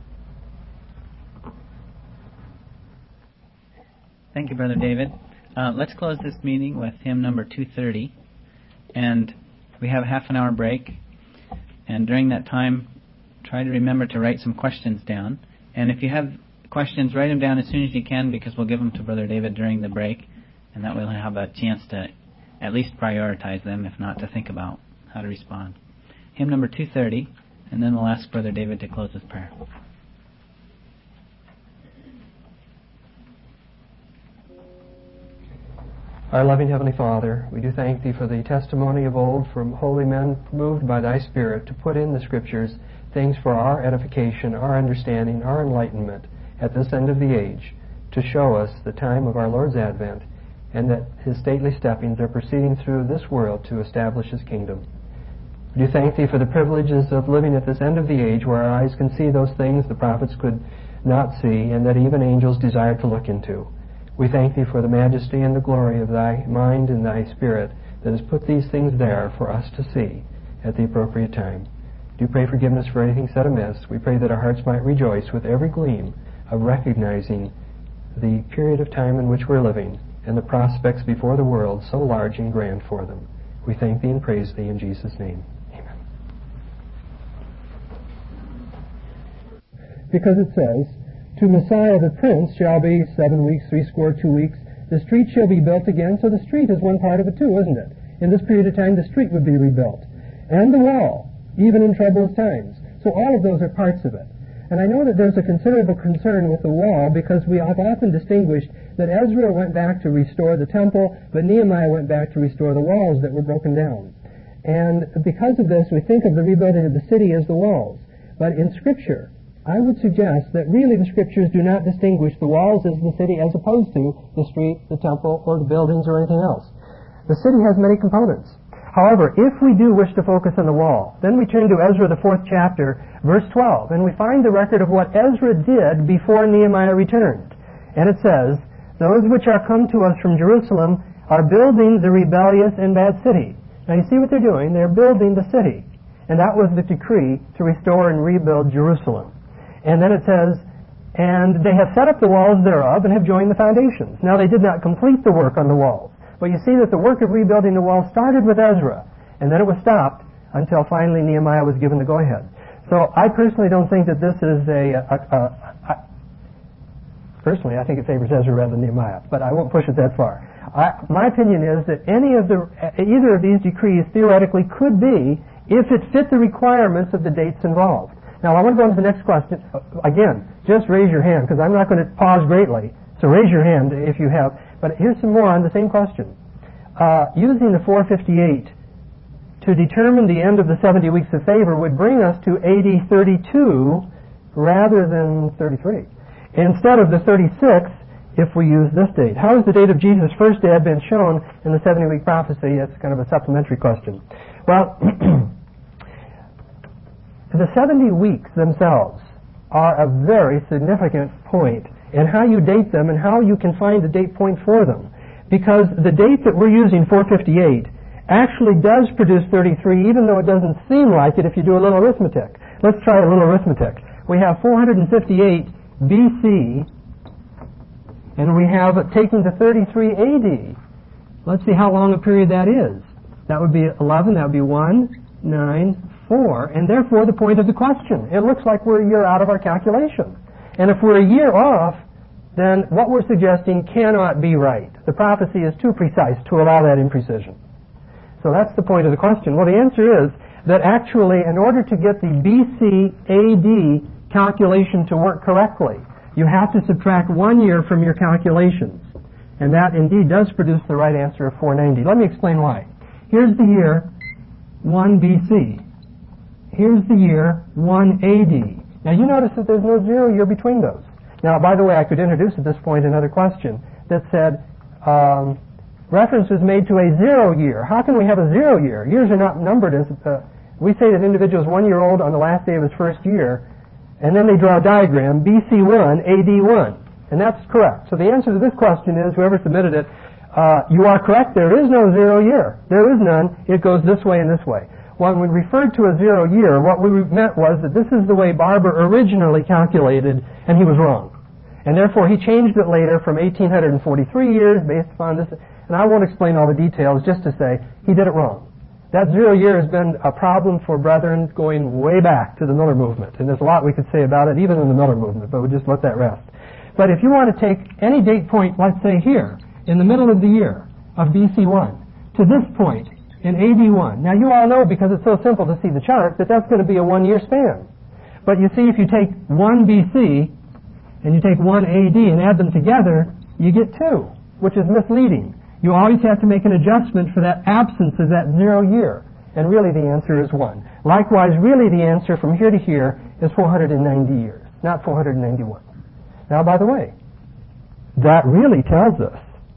Thank you, Brother David. Uh, let's close this meeting with hymn number two thirty. And we have a half an hour break. And during that time, try to remember to write some questions down. And if you have questions, write them down as soon as you can, because we'll give them to Brother David during the break. And that way we'll have a chance to at least prioritize them, if not to think about how to respond. Hymn number two thirty. And then we'll ask Brother David to close with prayer. Our loving Heavenly Father, we do thank Thee for the testimony of old from holy men moved by Thy Spirit to put in the Scriptures things for our edification, our understanding, our enlightenment at this end of the age, to show us the time of our Lord's advent, and that His stately steppings are proceeding through this world to establish His kingdom. We do thank Thee for the privileges of living at this end of the age, where our eyes can see those things the prophets could not see, and that even angels desire to look into. We thank Thee for the majesty and the glory of Thy mind and Thy Spirit that has put these things there for us to see at the appropriate time. Do pray forgiveness for anything said amiss. We pray that our hearts might rejoice with every gleam of recognizing the period of time in which we're living and the prospects before the world so large and grand for them. We thank Thee and praise Thee in Jesus' name. Amen. Because it says, "To Messiah the Prince shall be seven weeks, three score, two weeks. The street shall be built again." So the street is one part of it too, isn't it? In this period of time, the street would be rebuilt. And the wall, even in troublous times. So all of those are parts of it. And I know that there's a considerable concern with the wall, because we have often distinguished that Ezra went back to restore the temple, but Nehemiah went back to restore the walls that were broken down. And because of this, we think of the rebuilding of the city as the walls. But in Scripture, I would suggest that really the Scriptures do not distinguish the walls as the city as opposed to the street, the temple, or the buildings or anything else. The city has many components. However, if we do wish to focus on the wall, then we turn to Ezra, the fourth chapter, verse twelve, and we find the record of what Ezra did before Nehemiah returned. And it says, "Those which are come to us from Jerusalem are building the rebellious and bad city. Now you see what they're doing. They're building the city. And that was the decree to restore and rebuild Jerusalem. And then it says, and they have set up the walls thereof and have joined the foundations. Now they did not complete the work on the walls. But you see that the work of rebuilding the walls started with Ezra. And then it was stopped until finally Nehemiah was given the go-ahead. So I personally don't think that this is a, a, a, a personally I think it favors Ezra rather than Nehemiah, but I won't push it that far. I, my opinion is that any of the, either of these decrees theoretically could be if it fit the requirements of the dates involved. Now I want to go on to the next question. Again, just raise your hand because I'm not going to pause greatly. So raise your hand if you have. But here's some more on the same question. Uh, using the four fifty-eight to determine the end of the seventy weeks of favor would bring us to A D thirty-two rather than thirty-three. Instead of the thirty-six, if we use this date. How is the date of Jesus' first advent shown in the seventy-week prophecy? That's kind of a supplementary question. Well, the seventy weeks themselves are a very significant point in how you date them and how you can find a date point for them. Because the date that we're using, four fifty-eight, actually does produce thirty-three, even though it doesn't seem like it if you do a little arithmetic. Let's try a little arithmetic. We have four fifty-eight B C, and we have it taken to thirty-three A D. Let's see how long a period that is. That would be eleven, that would be one, nine, four, and therefore the point of the question. It looks like we're a year out of our calculation. And if we're a year off, then what we're suggesting cannot be right. The prophecy is too precise to allow that imprecision. So that's the point of the question. Well, the answer is that actually, in order to get the B C A D calculation to work correctly, you have to subtract one year from your calculations. And that indeed does produce the right answer of four ninety. Let me explain why. Here's the year one B C. Here's the year one A D. Now you notice that there's no zero year between those. Now, by the way, I could introduce at this point another question that said, um, reference was made to a zero year. How can we have a zero year? Years are not numbered as, uh, we say that an individual is one year old on the last day of his first year, and then they draw a diagram, B C one, A D one. And that's correct. So the answer to this question is, whoever submitted it, uh, you are correct, there is no zero year. There is none. It goes this way and this way. When we referred to a zero year, what we meant was that this is the way Barber originally calculated, and he was wrong. And therefore, he changed it later from eighteen forty-three years based upon this. And I won't explain all the details, just to say he did it wrong. That zero year has been a problem for brethren going way back to the Miller movement. And there's a lot we could say about it, even in the Miller movement, but we'll just let that rest. But if you want to take any date point, let's say here, in the middle of the year of B C one, to this point in A D one. Now, you all know, because it's so simple to see the chart, that that's going to be a one-year span. But you see, if you take one B C and you take one A D and add them together, you get two, which is misleading. You always have to make an adjustment for that absence of that zero year. And really the answer is one. Likewise, really the answer from here to here is four hundred ninety years, not four hundred ninety-one. Now, by the way, that really tells us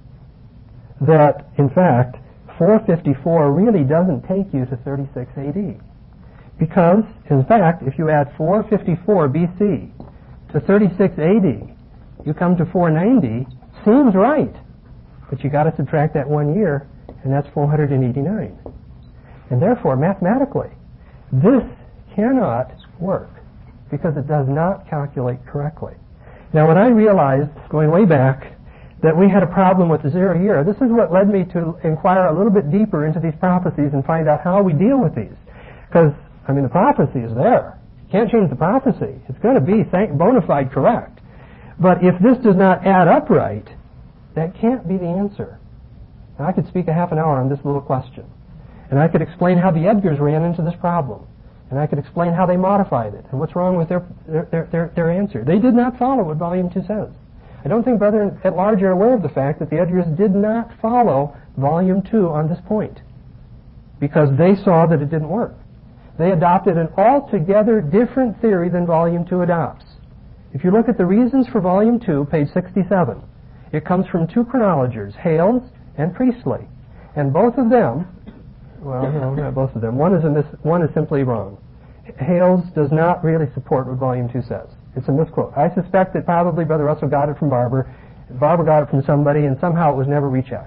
that, in fact, four fifty-four really doesn't take you to thirty-six A D. Because, in fact, if you add four fifty-four B C to thirty-six A D, you come to four ninety. Seems right. But you got to subtract that one year, and that's four hundred eighty-nine. And therefore, mathematically, this cannot work because it does not calculate correctly. Now, when I realized, going way back, that we had a problem with the zero year, this is what led me to inquire a little bit deeper into these prophecies and find out how we deal with these. Because, I mean, the prophecy is there. You can't change the prophecy. It's going to be bona fide correct. But if this does not add up right, that can't be the answer. Now, I could speak a half an hour on this little question. And I could explain how the Edgars ran into this problem. And I could explain how they modified it and what's wrong with their, their, their, their answer. They did not follow what Volume two says. I don't think brethren at large are aware of the fact that the Edgars did not follow Volume two on this point because they saw that it didn't work. They adopted an altogether different theory than Volume two adopts. If you look at the reasons for Volume two, page sixty-seven, it comes from two chronologers, Hales and Priestley. And both of them, well, no, not both of them. One is, a mis- one is simply wrong. Hales does not really support what Volume two says. It's a misquote. I suspect that probably Brother Russell got it from Barber. Barber got it from somebody, and somehow it was never rechecked.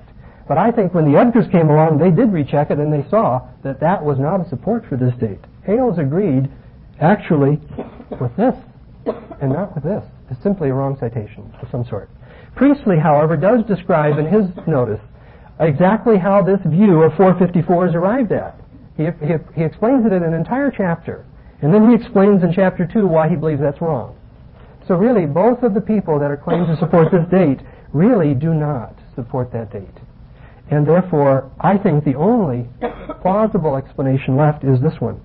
But I think when the Edgars came along, they did recheck it, and they saw that that was not a support for this date. Hales agreed, actually, with this, and not with this. It's simply a wrong citation of some sort. Priestley, however, does describe in his notice exactly how this view of four fifty-four is arrived at. He, he, he explains it in an entire chapter, and then he explains in chapter two why he believes that's wrong. So really, both of the people that are claiming to support this date really do not support that date. And therefore, I think the only plausible explanation left is this one,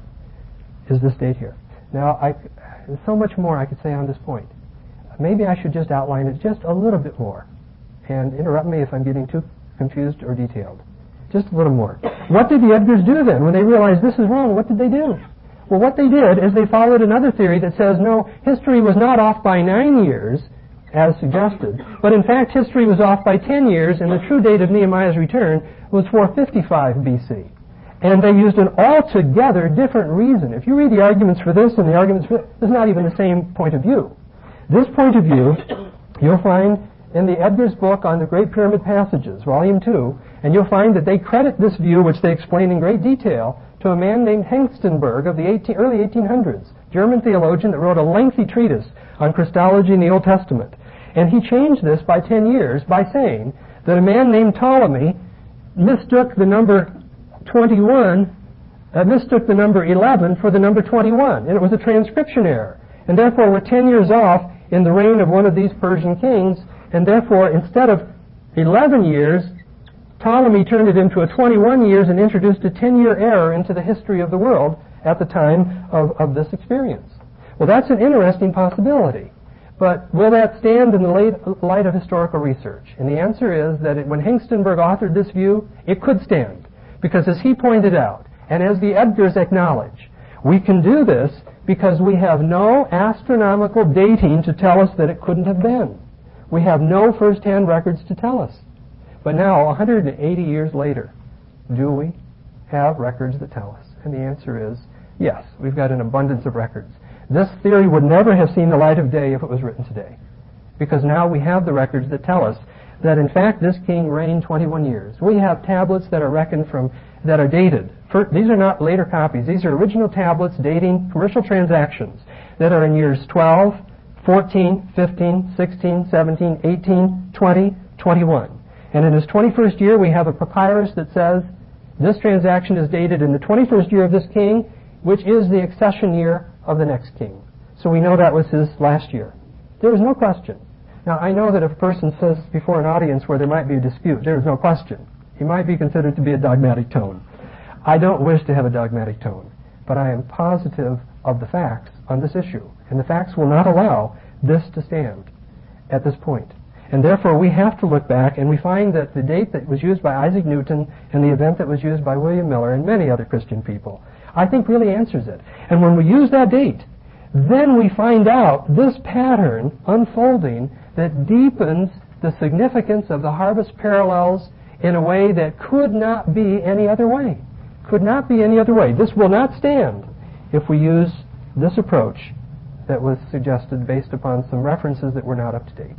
is this date here. Now, I, there's so much more I could say on this point. Maybe I should just outline it just a little bit more, and interrupt me if I'm getting too confused or detailed. Just a little more. What did the Edgars do then? When they realized this is wrong, what did they do? Well, what they did is they followed another theory that says, no, history was not off by nine years, as suggested, but in fact history was off by ten years, and the true date of Nehemiah's return was four fifty-five B C. And they used an altogether different reason. If you read the arguments for this and the arguments for this, it's not even the same point of view. This point of view you'll find in the Edgars book on the Great Pyramid Passages, Volume two, and you'll find that they credit this view, which they explain in great detail, to a man named Hengstenberg of the eighteen, early eighteen hundreds, German theologian that wrote a lengthy treatise on Christology in the Old Testament. And he changed this by ten years by saying that a man named Ptolemy mistook the number twenty-one, uh, mistook the number eleven for the number twenty-one, and it was a transcription error. And therefore, we're ten years off in the reign of one of these Persian kings, and therefore, instead of eleven years, Ptolemy turned it into a twenty-one years and introduced a ten-year error into the history of the world at the time of, of this experience. Well, that's an interesting possibility. But will that stand in the late, light of historical research? And the answer is that it, when Hengstenberg authored this view, it could stand. Because as he pointed out, and as the Edgars acknowledge, we can do this because we have no astronomical dating to tell us that it couldn't have been. We have no first-hand records to tell us. But now, one hundred eighty years later, do we have records that tell us? And the answer is yes, we've got an abundance of records. This theory would never have seen the light of day if it was written today, because now we have the records that tell us that in fact this king reigned twenty-one years. We have tablets that are reckoned from, that are dated. For, these are not later copies. These are original tablets dating commercial transactions that are in years twelve, fourteen, fifteen, sixteen, seventeen, eighteen, twenty, twenty-one. And in his twenty-first year, we have a papyrus that says this transaction is dated in the twenty-first year of this king, which is the accession year of the next king. So we know that was his last year. There is no question. Now, I know that if a person says before an audience where there might be a dispute, there is no question. He might be considered to be a dogmatic tone. I don't wish to have a dogmatic tone, but I am positive of the facts on this issue, and the facts will not allow this to stand at this point. And therefore, we have to look back, and we find that the date that was used by Isaac Newton and the event that was used by William Miller and many other Christian people, I think really answers it. And when we use that date, then we find out this pattern unfolding that deepens the significance of the harvest parallels in a way that could not be any other way. Could not be any other way. This will not stand if we use this approach that was suggested based upon some references that were not up to date.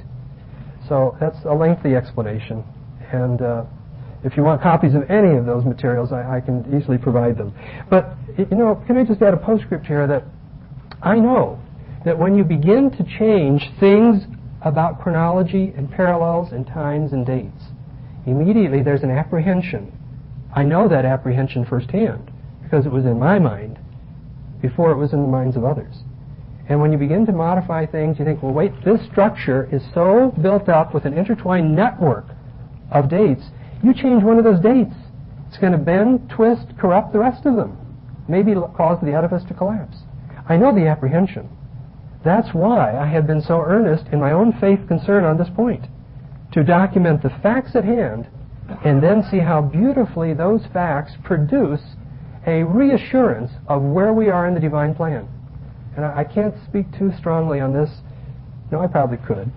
So that's a lengthy explanation, and uh, if you want copies of any of those materials, I, I can easily provide them. But, you know, can I just add a postscript here that I know that when you begin to change things about chronology and parallels and times and dates, immediately there's an apprehension. I know that apprehension firsthand because it was in my mind before it was in the minds of others. And when you begin to modify things, you think, well, wait, this structure is so built up with an intertwined network of dates, you change one of those dates, it's going to bend, twist, corrupt the rest of them, maybe cause the edifice to collapse. I know the apprehension. That's why I have been so earnest in my own faith concern on this point, to document the facts at hand and then see how beautifully those facts produce a reassurance of where we are in the divine plan. And I, I can't speak too strongly on this. No, I probably could.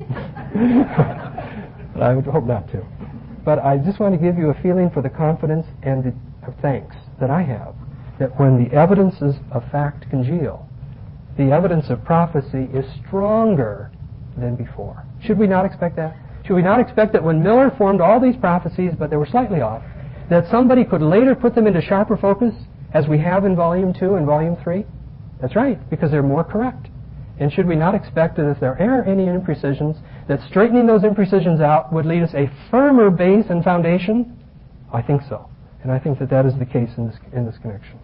But I would hope not to. But I just want to give you a feeling for the confidence and the thanks that I have, that when the evidences of fact congeal, the evidence of prophecy is stronger than before. Should we not expect that? Should we not expect that when Miller formed all these prophecies, but they were slightly off, that somebody could later put them into sharper focus, as we have in Volume two and Volume three? That's right, because they're more correct. And should we not expect that if there are any imprecisions, that straightening those imprecisions out would lead us a firmer base and foundation? I think so. And I think that that is the case in this, in this connection.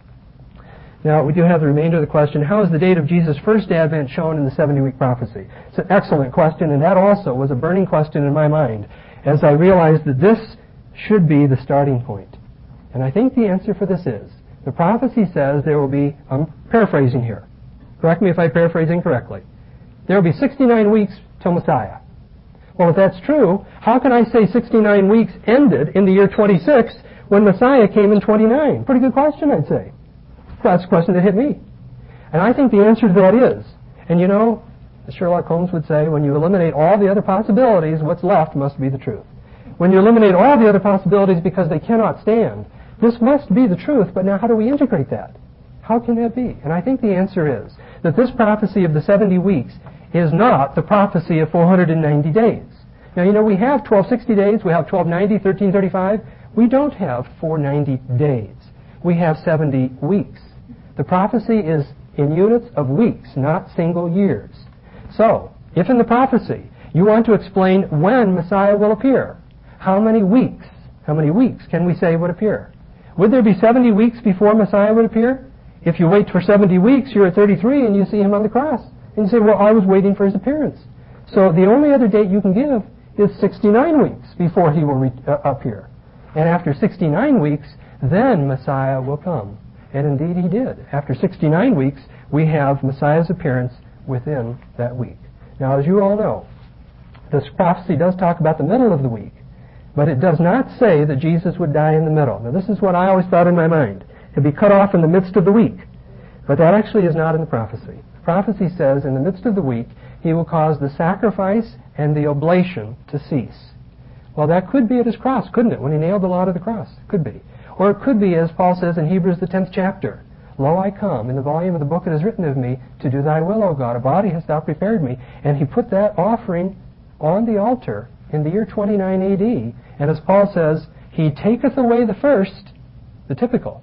Now, we do have the remainder of the question. How is the date of Jesus' first advent shown in the seventy-week prophecy? It's an excellent question, and that also was a burning question in my mind as I realized that this should be the starting point. And I think the answer for this is, the prophecy says there will be, I'm paraphrasing here. Correct me if I paraphrase incorrectly. There will be sixty-nine weeks till Messiah. Well, if that's true, how can I say sixty-nine weeks ended in the year twenty-six when Messiah came in twenty-nine? Pretty good question, I'd say. That's a question that hit me. And I think the answer to that is, and you know, as Sherlock Holmes would say, when you eliminate all the other possibilities, what's left must be the truth. When you eliminate all the other possibilities because they cannot stand, this must be the truth, but now how do we integrate that? How can that be? And I think the answer is that this prophecy of the seventy weeks is not the prophecy of four hundred ninety days. Now, you know, we have twelve sixty days, we have twelve ninety, thirteen thirty-five. We don't have four hundred ninety days. We have seventy weeks. The prophecy is in units of weeks, not single years. So, if in the prophecy you want to explain when Messiah will appear, how many weeks, how many weeks can we say would appear? Would there be seventy weeks before Messiah would appear? If you wait for seventy weeks, you're at thirty-three and you see him on the cross. And you say, well, I was waiting for his appearance. So the only other date you can give is sixty-nine weeks before he will re- uh, appear. And after sixty-nine weeks, then Messiah will come. And indeed he did. After sixty-nine weeks, we have Messiah's appearance within that week. Now, as you all know, this prophecy does talk about the middle of the week, but it does not say that Jesus would die in the middle. Now, this is what I always thought in my mind. He'd be cut off in the midst of the week. But that actually is not in the prophecy. The prophecy says in the midst of the week, he will cause the sacrifice and the oblation to cease. Well, that could be at his cross, couldn't it, when he nailed the law to the cross? Could be. Or it could be, as Paul says in Hebrews, the tenth chapter, Lo, I come, in the volume of the book it is written of me, to do thy will, O God. A body hast thou prepared me. And he put that offering on the altar in the year twenty-nine A D. And as Paul says, he taketh away the first, the typical,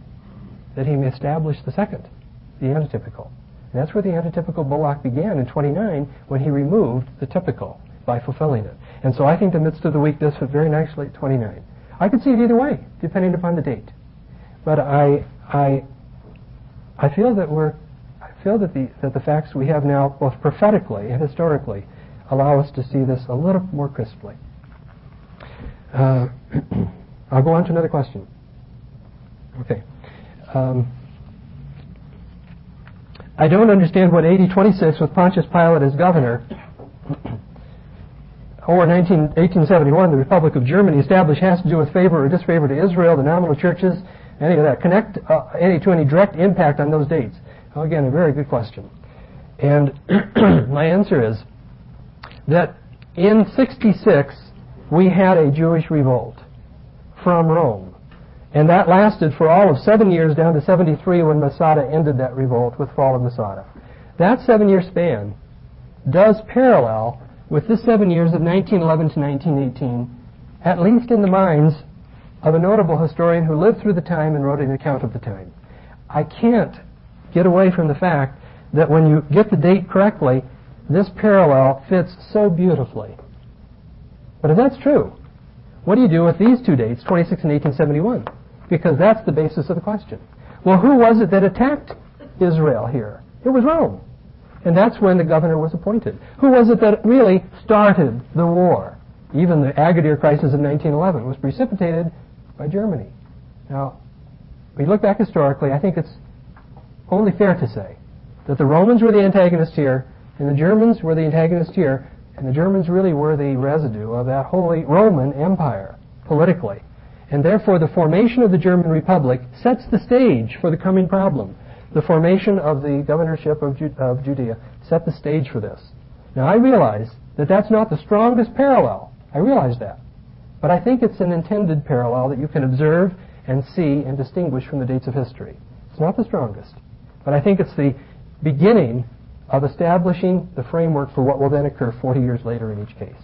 that he may establish the second, the antitypical. And that's where the antitypical bullock began in twenty-nine, when he removed the typical by fulfilling it. And so I think the midst of the week does fit very nicely at twenty-nine. I could see it either way, depending upon the date. But I, I, I feel that we're, I feel that the that the facts we have now, both prophetically and historically, allow us to see this a little more crisply. Uh, I'll go on to another question. Okay. Um, I don't understand what A D twenty-six, with Pontius Pilate as governor, or eighteen seventy-one, the Republic of Germany established, has to do with favor or disfavor to Israel, the nominal churches, any of that. Connect uh, any to any direct impact on those dates. Well, again, a very good question. And my answer is that in sixty-six, we had a Jewish revolt from Rome. And that lasted for all of seven years down to seventy-three, when Masada ended that revolt with fall of Masada. That seven-year span does parallel with this seven years of nineteen eleven to nineteen eighteen, at least in the minds of a notable historian who lived through the time and wrote an account of the time. I can't get away from the fact that when you get the date correctly, this parallel fits so beautifully. But if that's true, what do you do with these two dates, twenty-six and eighteen seventy-one? Because that's the basis of the question. Well, who was it that attacked Israel here? It was Rome. And that's when the governor was appointed. Who was it that really started the war? Even the Agadir crisis of nineteen eleven was precipitated by Germany. Now, when you look back historically, I think it's only fair to say that the Romans were the antagonists here, and the Germans were the antagonists here, and the Germans really were the residue of that Holy Roman Empire, politically. And therefore, the formation of the German Republic sets the stage for the coming problem. The formation of the governorship of, Ju- of Judea set the stage for this. Now, I realize that that's not the strongest parallel. I realize that. But I think it's an intended parallel that you can observe and see and distinguish from the dates of history. It's not the strongest. But I think it's the beginning of establishing the framework for what will then occur forty years later in each case.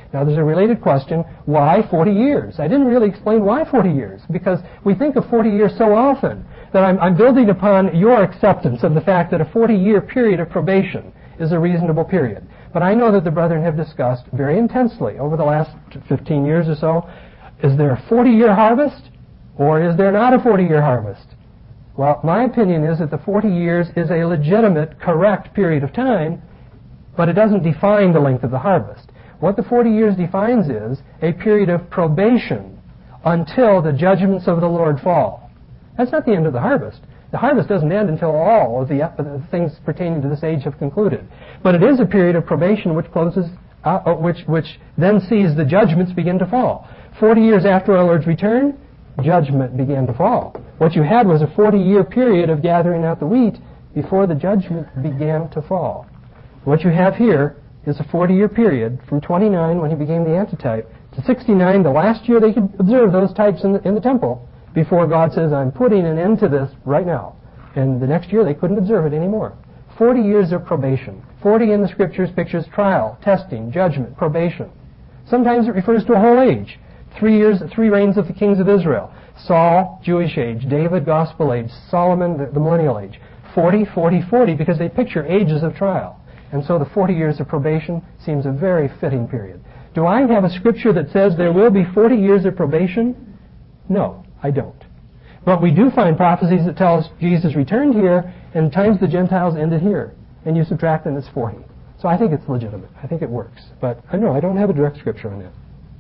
Now, there's a related question, why forty years? I didn't really explain why forty years, because we think of forty years so often that I'm, I'm building upon your acceptance of the fact that a forty-year period of probation is a reasonable period. But I know that the brethren have discussed very intensely over the last fifteen years or so, is there a forty-year harvest, or is there not a forty-year harvest? Well, my opinion is that the forty years is a legitimate, correct period of time, but it doesn't define the length of the harvest. What the forty years defines is a period of probation until the judgments of the Lord fall. That's not the end of the harvest. The harvest doesn't end until all of the, uh, the things pertaining to this age have concluded. But it is a period of probation which closes, uh, uh, which, which then sees the judgments begin to fall. Forty years after our Lord's return, judgment began to fall. What you had was a forty-year period of gathering out the wheat before the judgment began to fall. What you have here is a forty-year period from twenty-nine, when he became the antitype, to sixty-nine, the last year they could observe those types in the, in the temple, before God says, I'm putting an end to this right now. And the next year they couldn't observe it anymore. Forty years of probation. Forty in the Scriptures pictures trial, testing, judgment, probation. Sometimes it refers to a whole age. Three years, three reigns of the kings of Israel. Saul, Jewish age. David, gospel age. Solomon, the, the millennial age. Forty, forty, forty, because they picture ages of trial. And so the forty years of probation seems a very fitting period. Do I have a scripture that says there will be forty years of probation? No, I don't. But we do find prophecies that tell us Jesus returned here, and times the Gentiles ended here. And you subtract them, it's forty. So I think it's legitimate. I think it works. But I know I don't have a direct scripture on that.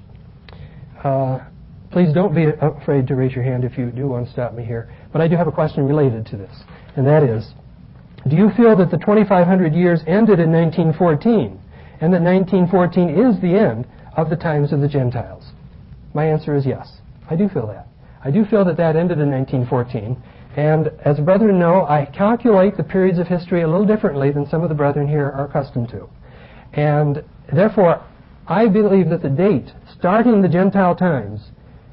Uh, please don't be afraid to raise your hand if you do want to stop me here. But I do have a question related to this. And that is, do you feel that the twenty-five hundred years ended in nineteen fourteen, and that nineteen fourteen is the end of the times of the Gentiles? My answer is yes. I do feel that. I do feel that that ended in nineteen fourteen. And as brethren know, I calculate the periods of history a little differently than some of the brethren here are accustomed to. And therefore, I believe that the date starting the Gentile times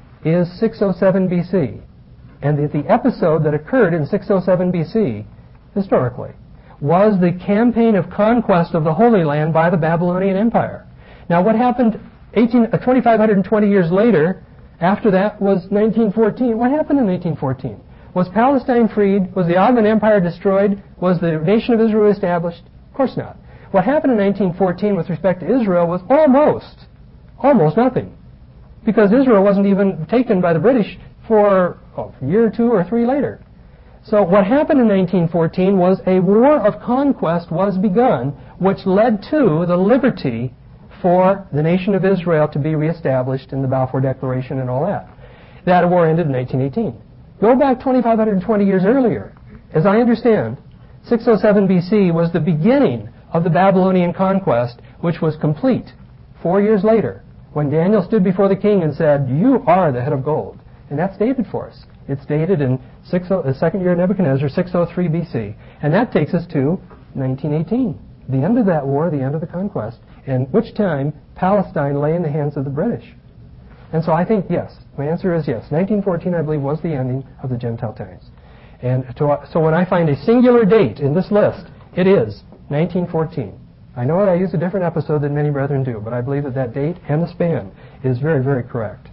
is six oh seven B C. And that the episode that occurred in six oh seven B C, historically, was the campaign of conquest of the Holy Land by the Babylonian Empire. Now, what happened eighteen, uh, twenty-five twenty years later, after that, was nineteen fourteen. What happened in nineteen fourteen? Was Palestine freed? Was the Ottoman Empire destroyed? Was the nation of Israel established? Of course not. What happened in nineteen fourteen with respect to Israel was almost, almost nothing. Because Israel wasn't even taken by the British for oh, a year or two or three later. So what happened in nineteen fourteen was a war of conquest was begun, which led to the liberty for the nation of Israel to be reestablished in the Balfour Declaration and all that. That war ended in nineteen eighteen. Go back twenty-five twenty years earlier. As I understand, six oh seven B C was the beginning of the Babylonian conquest, which was complete four years later, when Daniel stood before the king and said, "You are the head of gold." And that's dated for us. It's dated in the second year of Nebuchadnezzar, six oh three B C. And that takes us to nineteen eighteen, the end of that war, the end of the conquest, and which time Palestine lay in the hands of the British. And so I think, yes, my answer is yes. nineteen fourteen, I believe, was the ending of the Gentile times. And to, so when I find a singular date in this list, it is nineteen fourteen. I know that I use a different episode than many brethren do, but I believe that that date and the span is very, very correct.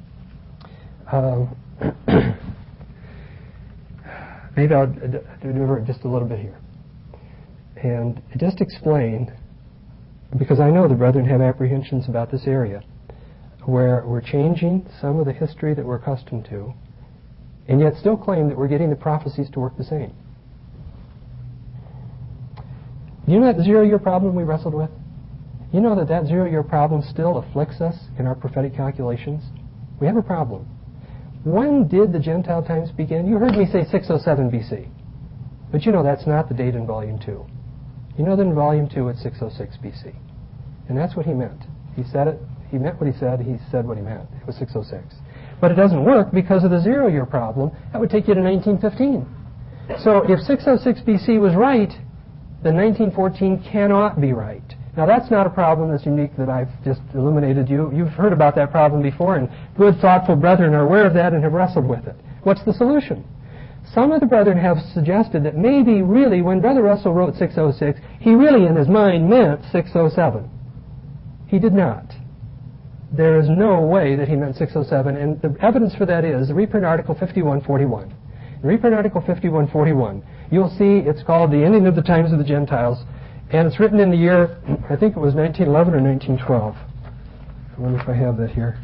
Um, maybe I'll do just a little bit here. And just explain, because I know the brethren have apprehensions about this area, where we're changing some of the history that we're accustomed to, and yet still claim that we're getting the prophecies to work the same. You know that zero-year problem we wrestled with? You know that that zero-year problem still afflicts us in our prophetic calculations? We have a problem. When did the Gentile times begin? You heard me say six oh seven B C. But you know that's not the date in Volume two. You know that in Volume two it's six oh six B C. And that's what he meant. He said it. He meant what he said. He said what he meant. It was six oh six. But it doesn't work because of the zero-year problem. That would take you to nineteen fifteen. So if six oh six B C was right, then nineteen fourteen cannot be right. Now that's not a problem that's unique that I've just illuminated you. You've heard about that problem before, and good, thoughtful brethren are aware of that and have wrestled with it. What's the solution? Some of the brethren have suggested that maybe really when Brother Russell wrote six oh six, he really in his mind meant six oh seven. He did not. there is no way that he meant six oh seven, and the evidence for that is reprint Article fifty-one forty-one. In reprint Article fifty-one forty-one, you'll see it's called the ending of the times of the Gentiles, and it's written in the year, I think it was nineteen eleven or nineteen twelve. I wonder if I have that here.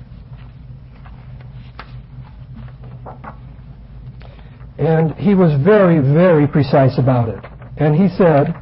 And he was very, very precise about it. And he said,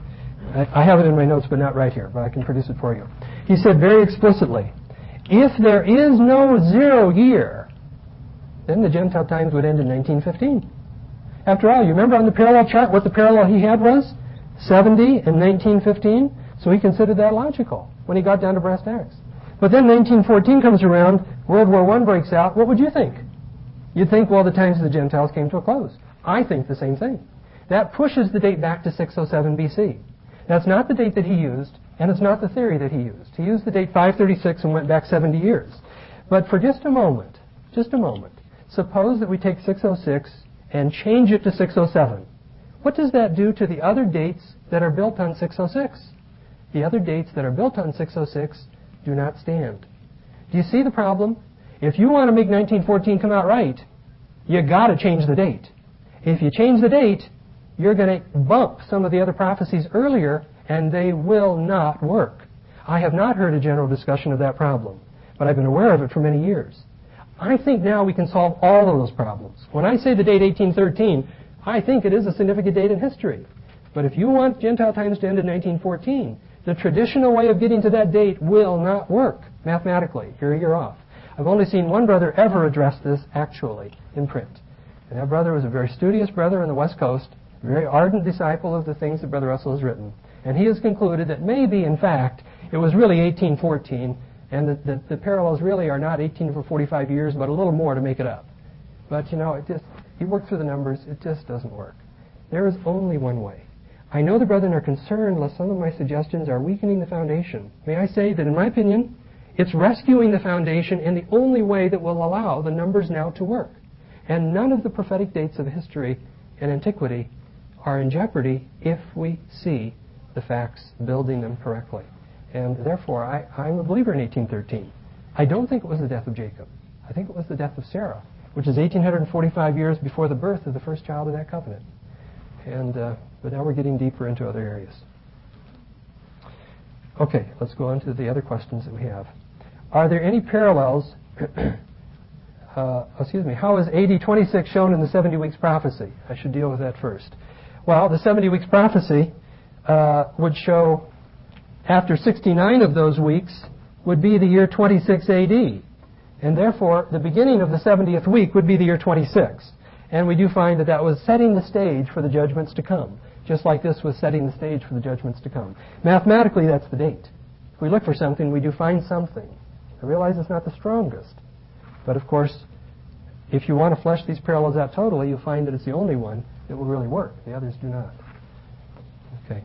I have it in my notes, but not right here, but I can produce it for you. He said very explicitly, if there is no zero year, then the Gentile times would end in nineteen fifteen. After all, you remember on the parallel chart what the parallel he had was? seventy and nineteen fifteen. So he considered that logical when he got down to brass tacks. But then nineteen fourteen comes around, World War One breaks out. What would you think? You'd think, well, the times of the Gentiles came to a close. I think the same thing. That pushes the date back to six oh seven B C. That's not the date that he used, and it's not the theory that he used. He used the date five thirty-six and went back seventy years. But for just a moment, just a moment, suppose that we take six oh six and change it to six oh seven. What does that do to the other dates that are built on six oh six? The other dates that are built on six oh six do not stand. Do you see the problem? If you want to make nineteen fourteen come out right, you got to change the date. If you change the date, you're going to bump some of the other prophecies earlier, and they will not work. I have not heard a general discussion of that problem, but I've been aware of it for many years. I think now we can solve all of those problems. When I say the date eighteen thirteen, I think it is a significant date in history. But if you want Gentile times to end in nineteen fourteen, the traditional way of getting to that date will not work mathematically. You're a year off. I've only seen one brother ever address this actually in print. And that brother was a very studious brother on the West Coast, a very ardent disciple of the things that Brother Russell has written. And he has concluded that maybe, in fact, it was really eighteen fourteen, and that the, the parallels really are not eighteen for forty-five years, but a little more to make it up. But, you know, it just, he worked through the numbers. It just doesn't work. There is only one way. I know the brethren are concerned lest some of my suggestions are weakening the foundation. May I say that, in my opinion, it's rescuing the foundation in the only way that will allow the numbers now to work. And none of the prophetic dates of history and antiquity are in jeopardy if we see the facts, building them correctly. And therefore, I, I'm a believer in eighteen thirteen. I don't think it was the death of Jacob. I think it was the death of Sarah, which is eighteen forty-five years before the birth of the first child of that covenant. And uh, but now we're getting deeper into other areas. Okay, let's go on to the other questions that we have. Are there any parallels? uh, excuse me. How is A D twenty-six shown in the seventy weeks prophecy? I should deal with that first. Well, the seventy weeks prophecy uh, would show after sixty-nine of those weeks would be the year twenty-six A D. And therefore, the beginning of the seventieth week would be the year twenty-six. And we do find that that was setting the stage for the judgments to come, just like this was setting the stage for the judgments to come. Mathematically, that's the date. If we look for something, we do find something. I realize it's not the strongest. But of course, if you want to flesh these parallels out totally, you'll find that it's the only one that will really work. The others do not. Okay.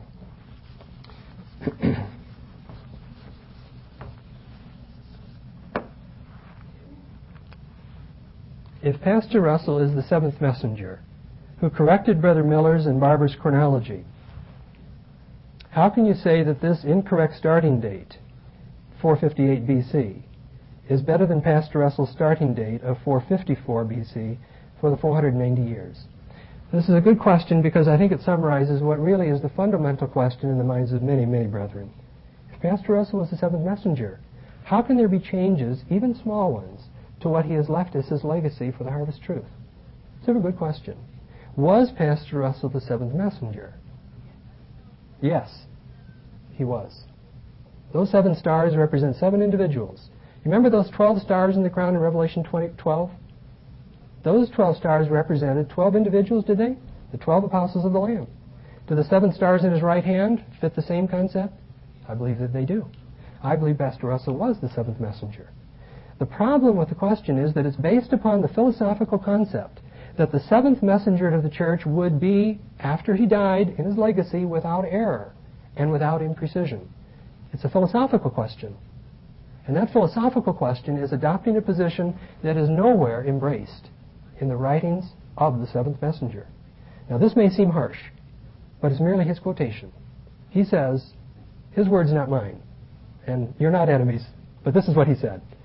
If Pastor Russell is the seventh messenger who corrected Brother Miller's and Barber's chronology, how can you say that this incorrect starting date, four fifty-eight B C, is better than Pastor Russell's starting date of four fifty-four B C for the four hundred ninety years? This is a good question because I think it summarizes what really is the fundamental question in the minds of many, many brethren. If Pastor Russell was the seventh messenger, how can there be changes, even small ones, to what he has left as his legacy for the harvest truth? It's a very good question. Was Pastor Russell the seventh messenger? Yes, he was. Those seven stars represent seven individuals. You remember those twelve stars in the crown in Revelation twelve? Those twelve stars represented twelve individuals, did they? The twelve apostles of the Lamb. Do the seven stars in his right hand fit the same concept? I believe that they do. I believe Pastor Russell was the seventh messenger. The problem with the question is that it's based upon the philosophical concept that the seventh messenger of the church would be, after he died, in his legacy, without error and without imprecision. It's a philosophical question. And that philosophical question is adopting a position that is nowhere embraced in the writings of the seventh messenger. Now, this may seem harsh, but it's merely his quotation. He says, his words, not mine. And you're not enemies, but this is what he said.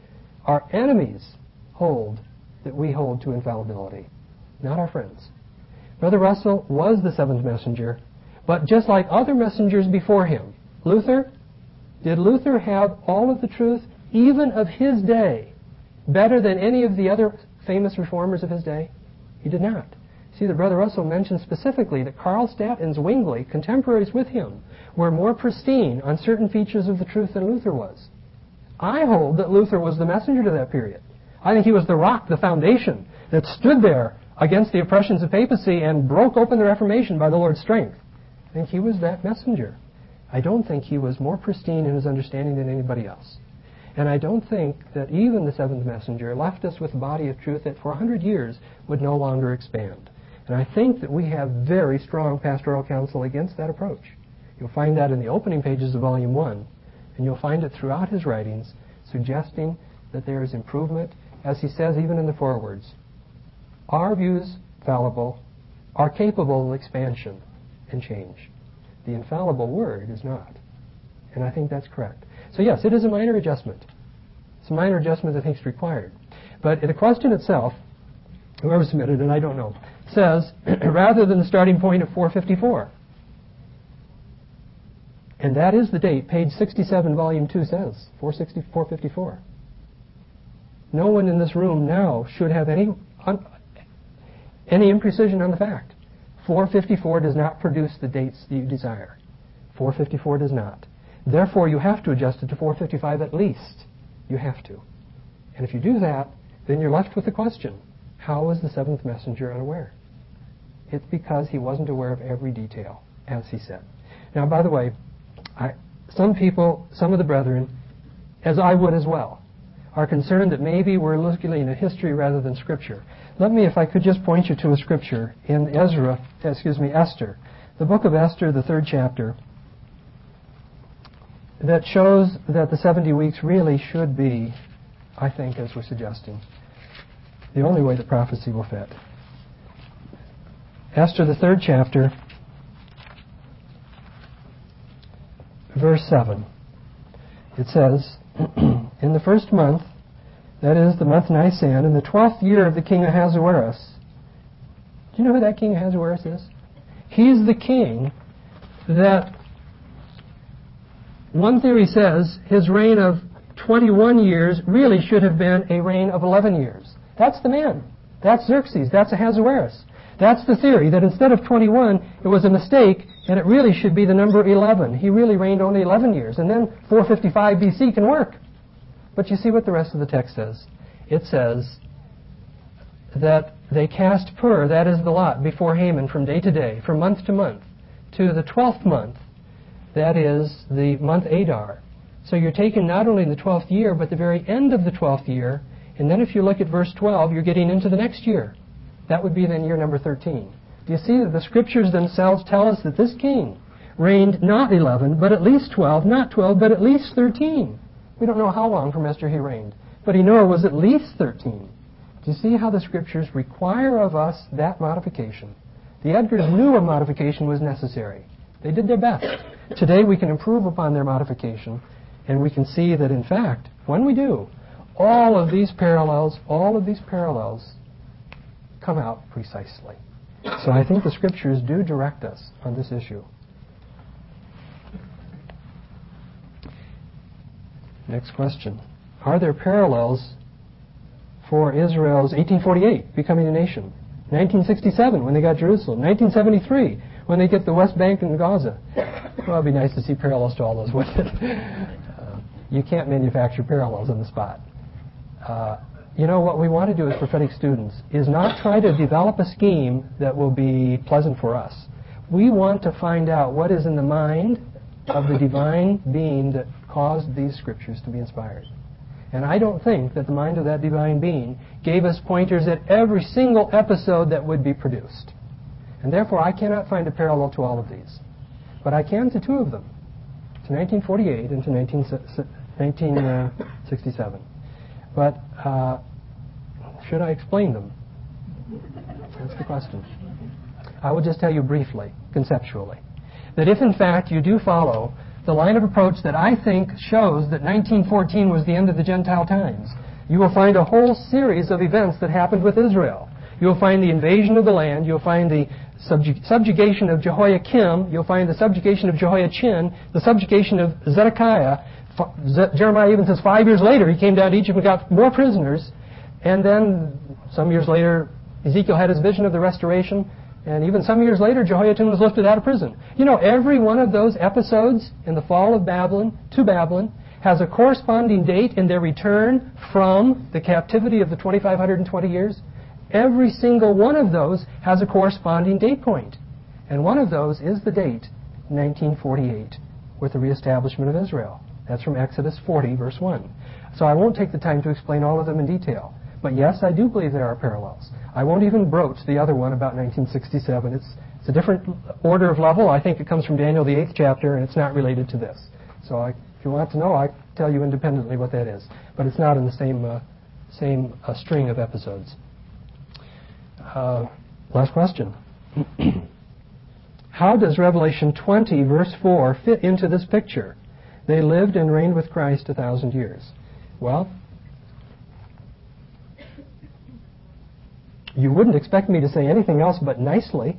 Our enemies hold that we hold to infallibility, not our friends. Brother Russell was the seventh messenger, but just like other messengers before him, Luther, did Luther have all of the truth, even of his day, better than any of the other famous reformers of his day? He did not. See, that Brother Russell mentioned specifically that Karlstadt and Zwingli, contemporaries with him, were more pristine on certain features of the truth than Luther was. I hold that Luther was the messenger to that period. I think he was the rock, the foundation, that stood there against the oppressions of papacy and broke open the Reformation by the Lord's strength. I think he was that messenger. I don't think he was more pristine in his understanding than anybody else. And I don't think that even the seventh messenger left us with a body of truth that for a hundred years would no longer expand. And I think that we have very strong pastoral counsel against that approach. You'll find that in the opening pages of Volume one, and you'll find it throughout his writings, suggesting that there is improvement, as he says even in the forewords. Our views, fallible, are capable of expansion and change. The infallible word is not. And I think that's correct. So yes, it is a minor adjustment. It's a minor adjustment I think is required. But the question itself, whoever submitted it, I don't know, says, rather than the starting point of four fifty-four. And that is the date, page sixty-seven, volume two says, four fifty-four. No one in this room now should have any un, any imprecision on the fact. four fifty-four does not produce the dates that you desire. four fifty-four does not. Therefore, you have to adjust it to four fifty-five at least. You have to. And if you do that, then you're left with the question, how was the seventh messenger unaware? It's because he wasn't aware of every detail, as he said. Now, by the way, I, some people, some of the brethren, as I would as well, are concerned that maybe we're looking at history rather than Scripture. Let me, if I could just point you to a Scripture in Ezra, excuse me, Esther, the book of Esther, the third chapter, that shows that the seventy weeks really should be, I think, as we're suggesting, the only way the prophecy will fit. Esther, the third chapter, verse seven. It says, in the first month, that is the month Nisan, in the twelfth year of the king Ahasuerus. Do you know who that king Ahasuerus is? He's the king that, one theory says, his reign of twenty-one years really should have been a reign of eleven years. That's the man. That's Xerxes. That's Ahasuerus. That's the theory, that instead of twenty-one, it was a mistake, and it really should be the number eleven. He really reigned only eleven years, and then four fifty-five B C can work. But you see what the rest of the text says. It says that they cast pur, that is the lot, before Haman from day to day, from month to month, to the twelfth month, that is the month Adar. So you're taking not only the twelfth year, but the very end of the twelfth year, and then if you look at verse twelve, you're getting into the next year. That would be then year number thirteen. Do you see that the Scriptures themselves tell us that this king reigned not eleven, but at least twelve, not twelve, but at least thirteen. We don't know how long from Esther he reigned, but he knew it was at least thirteen. Do you see how the Scriptures require of us that modification? The Edgars knew a modification was necessary. They did their best. Today we can improve upon their modification, and we can see that, in fact, when we do, all of these parallels, all of these parallels come out precisely. So I think the Scriptures do direct us on this issue. Next question. Are there parallels for Israel's eighteen forty-eight, becoming a nation? nineteen sixty-seven, when they got Jerusalem. nineteen seventy-three, when they get the West Bank and Gaza. Well, it'd be nice to see parallels to all those, wouldn't it? Uh, you can't manufacture parallels on the spot. Uh, you know, what we want to do as prophetic students is not try to develop a scheme that will be pleasant for us. We want to find out what is in the mind of the divine being that caused these Scriptures to be inspired. And I don't think that the mind of that divine being gave us pointers at every single episode that would be produced. And therefore, I cannot find a parallel to all of these. But I can to two of them, to nineteen forty-eight and to nineteen sixty-seven. But uh, should I explain them? That's the question. I will just tell you briefly, conceptually, that if in fact you do follow the line of approach that I think shows that nineteen fourteen was the end of the Gentile times, you will find a whole series of events that happened with Israel. You'll find the invasion of the land. You'll find the subjug- subjugation of Jehoiakim. You'll find the subjugation of Jehoiachin, the subjugation of Zedekiah. F- Jeremiah even says five years later he came down to Egypt and got more prisoners. And then some years later, Ezekiel had his vision of the restoration. And even some years later, Jehoiachin was lifted out of prison. You know, every one of those episodes in the fall of Babylon to Babylon has a corresponding date in their return from the captivity of the two thousand five hundred twenty years. Every single one of those has a corresponding date point. And one of those is the date, nineteen forty-eight, with the reestablishment of Israel. That's from Exodus forty, verse one. So I won't take the time to explain all of them in detail. But yes, I do believe there are parallels. I won't even broach the other one about nineteen sixty-seven. It's, it's a different order of level. I think it comes from Daniel, the eighth chapter, and it's not related to this. So I, if you want to know, I can tell you independently what that is. But it's not in the same, uh, same uh, string of episodes. Uh, last question. How does Revelation twenty, verse four, fit into this picture? They lived and reigned with Christ a thousand years. Well, you wouldn't expect me to say anything else but nicely.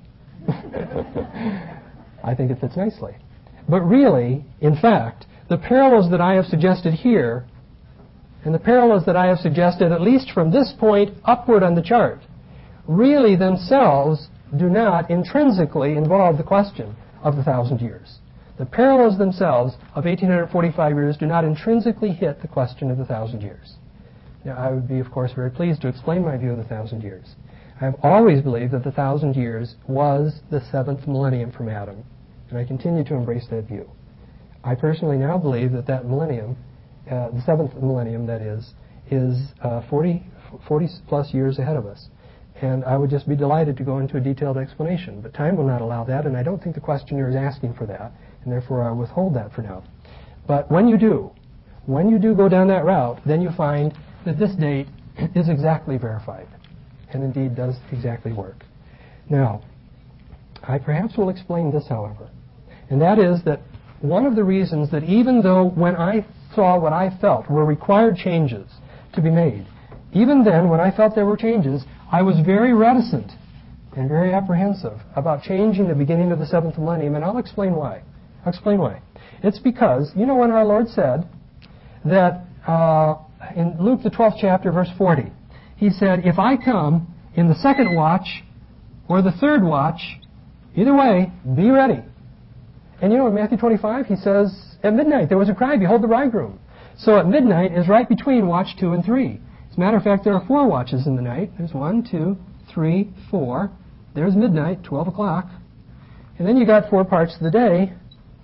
I think it fits nicely. But really, in fact, the parallels that I have suggested here, and the parallels that I have suggested at least from this point upward on the chart, really themselves do not intrinsically involve the question of the thousand years. The parallels themselves of eighteen forty-five years do not intrinsically hit the question of the thousand years. Now, I would be, of course, very pleased to explain my view of the thousand years. I have always believed that the thousand years was the seventh millennium from Adam, and I continue to embrace that view. I personally now believe that that millennium, uh, the seventh millennium, that is, is uh, forty, forty plus years ahead of us. And I would just be delighted to go into a detailed explanation. But time will not allow that, and I don't think the questioner is asking for that, and therefore I withhold that for now. But when you do, when you do go down that route, then you find that this date is exactly verified, and indeed does exactly work. Now, I perhaps will explain this, however, and that is that one of the reasons that even though when I saw what I felt were required changes to be made, even then when I felt there were changes, I was very reticent and very apprehensive about changing the beginning of the seventh millennium, and I'll explain why. I'll explain why. It's because, you know, when our Lord said that uh, in Luke, the twelfth chapter, verse forty, He said, if I come in the second watch or the third watch, either way, be ready. And you know, in Matthew twenty-five, He says, at midnight there was a cry, behold the bridegroom. So at midnight is right between watch two and three. As a matter of fact, there are four watches in the night. There's one, two, three, four. There's midnight, twelve o'clock. And then you got four parts of the day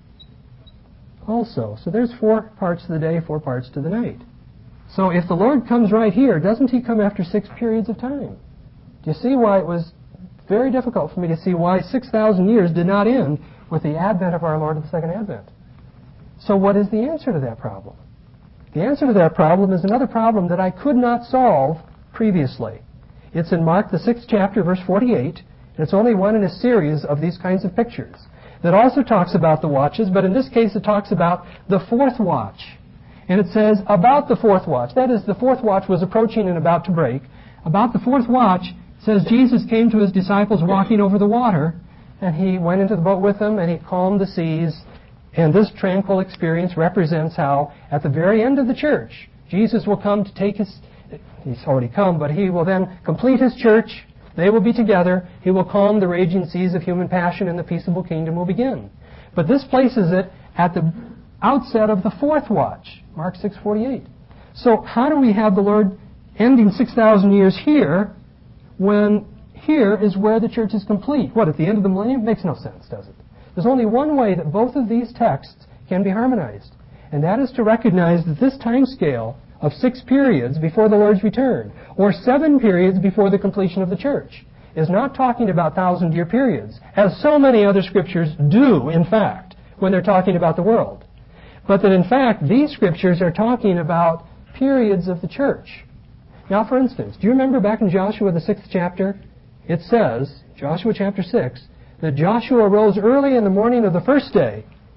also. So there's four parts to the day, four parts to the night. So if the Lord comes right here, doesn't He come after six periods of time? Do you see why it was very difficult for me to see why six thousand years did not end with the advent of our Lord at the second advent? So what is the answer to that problem? The answer to that problem is another problem that I could not solve previously. It's in Mark, the sixth chapter, verse forty-eight, and it's only one in a series of these kinds of pictures that also talks about the watches, but in this case it talks about the fourth watch. And it says, about the fourth watch, that is, the fourth watch was approaching and about to break. About the fourth watch, it says Jesus came to His disciples walking over the water, and He went into the boat with them, and He calmed the seas. And this tranquil experience represents how, at the very end of the church, Jesus will come to take His... He's already come, but He will then complete His church. They will be together. He will calm the raging seas of human passion, and the peaceable kingdom will begin. But this places it at the outset of the fourth watch, Mark six forty-eight. So how do we have the Lord ending six thousand years here when here is where the church is complete? What, at the end of the millennium? Makes no sense, does it? There's only one way that both of these texts can be harmonized, and that is to recognize that this time scale of six periods before the Lord's return, or seven periods before the completion of the church, is not talking about thousand-year periods, as so many other scriptures do, in fact, when they're talking about the world. But that, in fact, these scriptures are talking about periods of the church. Now, for instance, do you remember back in Joshua, the sixth chapter? It says, Joshua chapter six, that Joshua rose early in the morning of the first day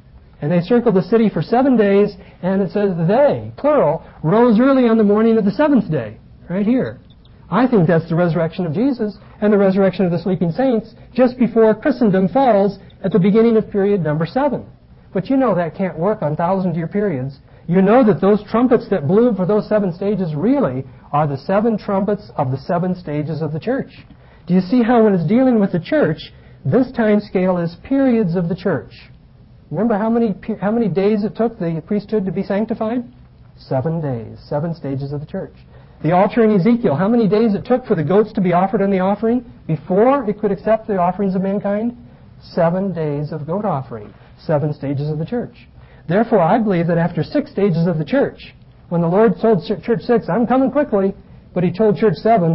And they circled the city for seven days, and it says they, plural, rose early on the morning of the seventh day, right here. I think that's the resurrection of Jesus and the resurrection of the sleeping saints just before Christendom falls at the beginning of period number seven. But you know that can't work on thousand-year periods. You know that those trumpets that blew for those seven stages really are the seven trumpets of the seven stages of the church. Do you see how when it's dealing with the church, this time scale is periods of the church? Remember how many how many days it took the priesthood to be sanctified? Seven days, seven stages of the church. The altar in Ezekiel, how many days it took for the goats to be offered on the offering before it could accept the offerings of mankind? Seven days of goat offering, seven stages of the church. Therefore, I believe that after six stages of the church, when the Lord told church six, I'm coming quickly, but He told church seven,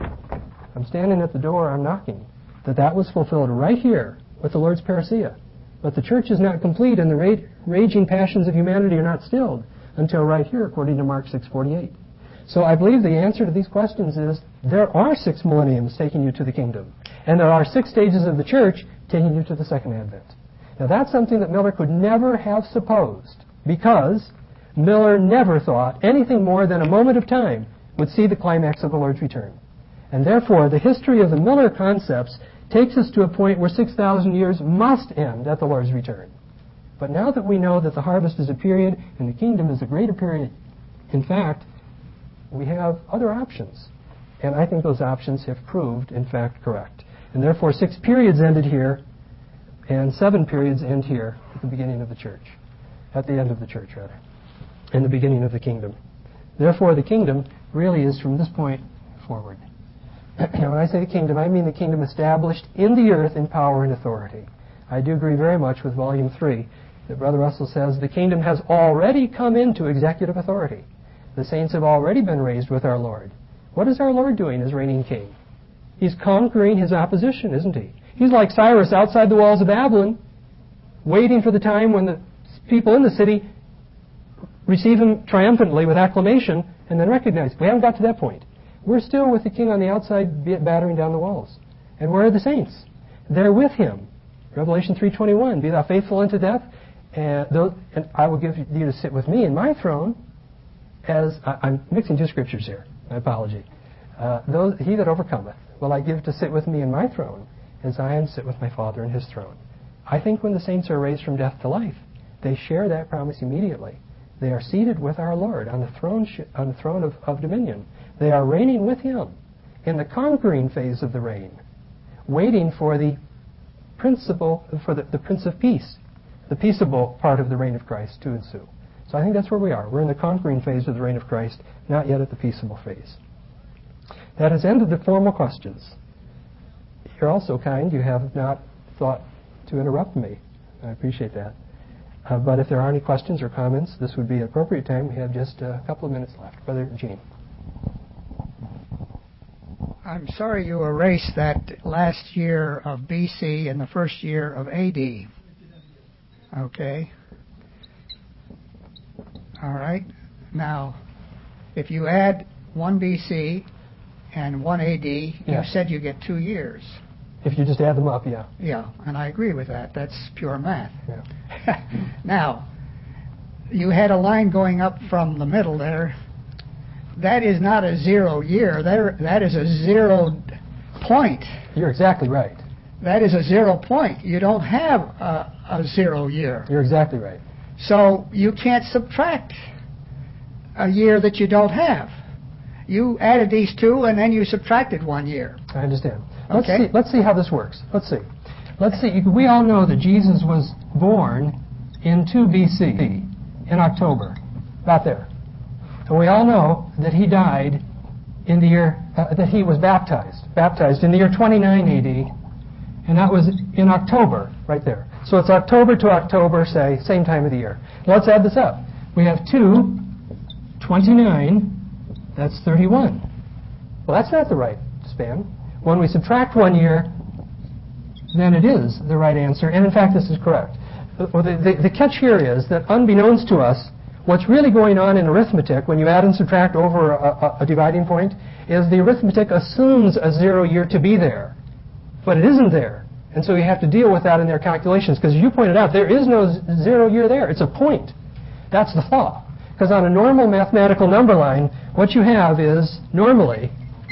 I'm standing at the door, I'm knocking, that that was fulfilled right here with the Lord's parousia. But the church is not complete, and the ra- raging passions of humanity are not stilled until right here, according to Mark six forty-eight. So I believe the answer to these questions is there are six millenniums taking you to the kingdom, and there are six stages of the church taking you to the second advent. Now that's something that Miller could never have supposed, because Miller never thought anything more than a moment of time would see the climax of the Lord's return. And therefore, the history of the Miller concepts takes us to a point where six thousand years must end at the Lord's return. But now that we know that the harvest is a period and the kingdom is a greater period, in fact, we have other options. And I think those options have proved, in fact, correct. And therefore, six periods ended here, and seven periods end here at the beginning of the church. At the end of the church, rather. And the beginning of the kingdom. Therefore, the kingdom really is from this point forward. Now, when I say the kingdom, I mean the kingdom established in the earth in power and authority. I do agree very much with Volume three that Brother Russell says the kingdom has already come into executive authority. The saints have already been raised with our Lord. What is our Lord doing as reigning king? He's conquering his opposition, isn't he? He's like Cyrus outside the walls of Babylon, waiting for the time when the people in the city receive him triumphantly with acclamation and then recognize, we haven't got to that point. We're still with the king on the outside battering down the walls. And where are the saints? They're with him. Revelation three twenty-one, be thou faithful unto death, and, those, and I will give you to sit with me in my throne as, I, I'm mixing two scriptures here, my apology. Uh, those, he that overcometh will I give to sit with me in my throne, as I am sit with my Father in his throne. I think when the saints are raised from death to life, they share that promise immediately. They are seated with our Lord on the throne sh- on the throne of, of dominion. They are reigning with him in the conquering phase of the reign, waiting for the principle, for the, the Prince of Peace, the peaceable part of the reign of Christ to ensue. So I think that's where we are. We're in the conquering phase of the reign of Christ, not yet at the peaceable phase. That has ended the formal questions. You're also kind. You have not thought to interrupt me. I appreciate that. Uh, but if there are any questions or comments, this would be an appropriate time. We have just a couple of minutes left. Brother Gene. I'm sorry you erased that last year of B C and the first year of A D. Okay. All right. Now, if you add one B C and one A D, Yeah. you said you get two years. If you just add them up, yeah. Yeah, and I agree with that. That's pure math. Yeah. Now, you had a line going up from the middle there. That is not a zero year. That, that is a zero point. You're exactly right. That is a zero point. You don't have a, a zero year. You're exactly right. So you can't subtract a year that you don't have. You added these two, and then you subtracted one year. I understand. Let's Okay. see. Let's see how this works. Let's see. Let's see. We all know that Jesus was born in two B C, in October, about there. And we all know that he died in the year uh, that he was baptized, baptized in the year twenty-nine A D, and that was in October, right there. So it's October to October, say, same time of the year. Let's add this up. We have two, twenty-nine. That's thirty-one. Well, that's not the right span. When we subtract one year, then it is the right answer. And in fact, this is correct. Well, the, the, the catch here is that unbeknownst to us, what's really going on in arithmetic, when you add and subtract over a, a, a dividing point, is the arithmetic assumes a zero year to be there. But it isn't there. And so you have to deal with that in their calculations, because as you pointed out, there is no z- zero year there. It's a point. That's the flaw. Because on a normal mathematical number line, what you have is, normally,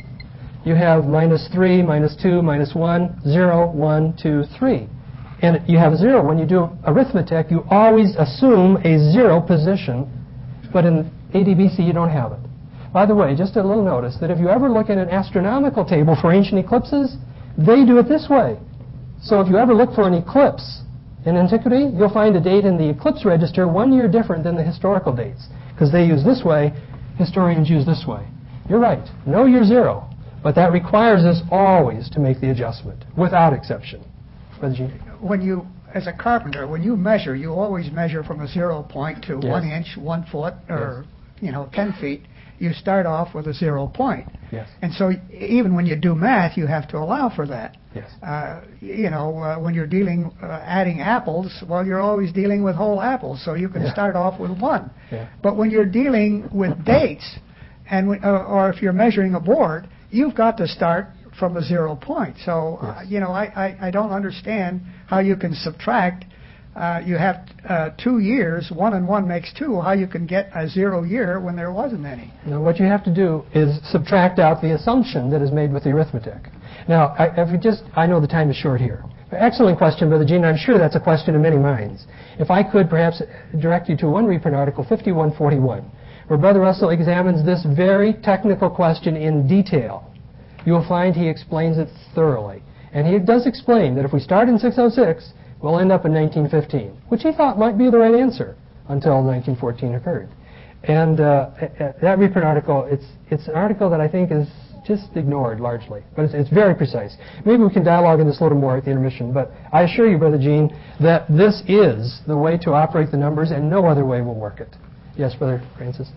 you have minus three, minus two, minus one, zero, one, two, three. And you have a zero. When you do arithmetic, you always assume a zero position, but in A D B C you don't have it. By the way, just a little notice that if you ever look at an astronomical table for ancient eclipses, they do it this way. So if you ever look for an eclipse in antiquity, you'll find a date in the eclipse register one year different than the historical dates, because they use this way, historians use this way. You're right, no year zero, but that requires us always to make the adjustment, without exception. Brother Gene? When you, as a carpenter, when you measure, you always measure from a zero point to Yes. one inch, one foot, or you know, ten feet. You start off with a zero point. Yes. And so even when you do math, you have to allow for that. Yes. Uh, you know, uh, when you're dealing, uh, adding apples, well, you're always dealing with whole apples, so you can Yeah. start off with one. Yeah. But when you're dealing with dates, and when, uh, or if you're measuring a board, you've got to start from a zero point. So, uh, Yes. you know, I, I, I don't understand how you can subtract. Uh, you have uh, two years, one and one makes two, how you can get a zero year when there wasn't any. Now, what you have to do is subtract out the assumption that is made with the arithmetic. Now, I, if we just, I know the time is short here. Excellent question, Brother Gene. I'm sure that's a question in many minds. If I could perhaps direct you to one reprint article, fifty-one forty-one, where Brother Russell examines this very technical question in detail. You'll find he explains it thoroughly. And he does explain that if we start in six oh six, we'll end up in nineteen fifteen, which he thought might be the right answer until nineteen fourteen occurred. And uh, that reprint article, it's, it's an article that I think is just ignored largely, but it's, it's very precise. Maybe we can dialogue on this a little more at the intermission, but I assure you, Brother Gene, that this is the way to operate the numbers, and no other way will work it. Yes, Brother Francis?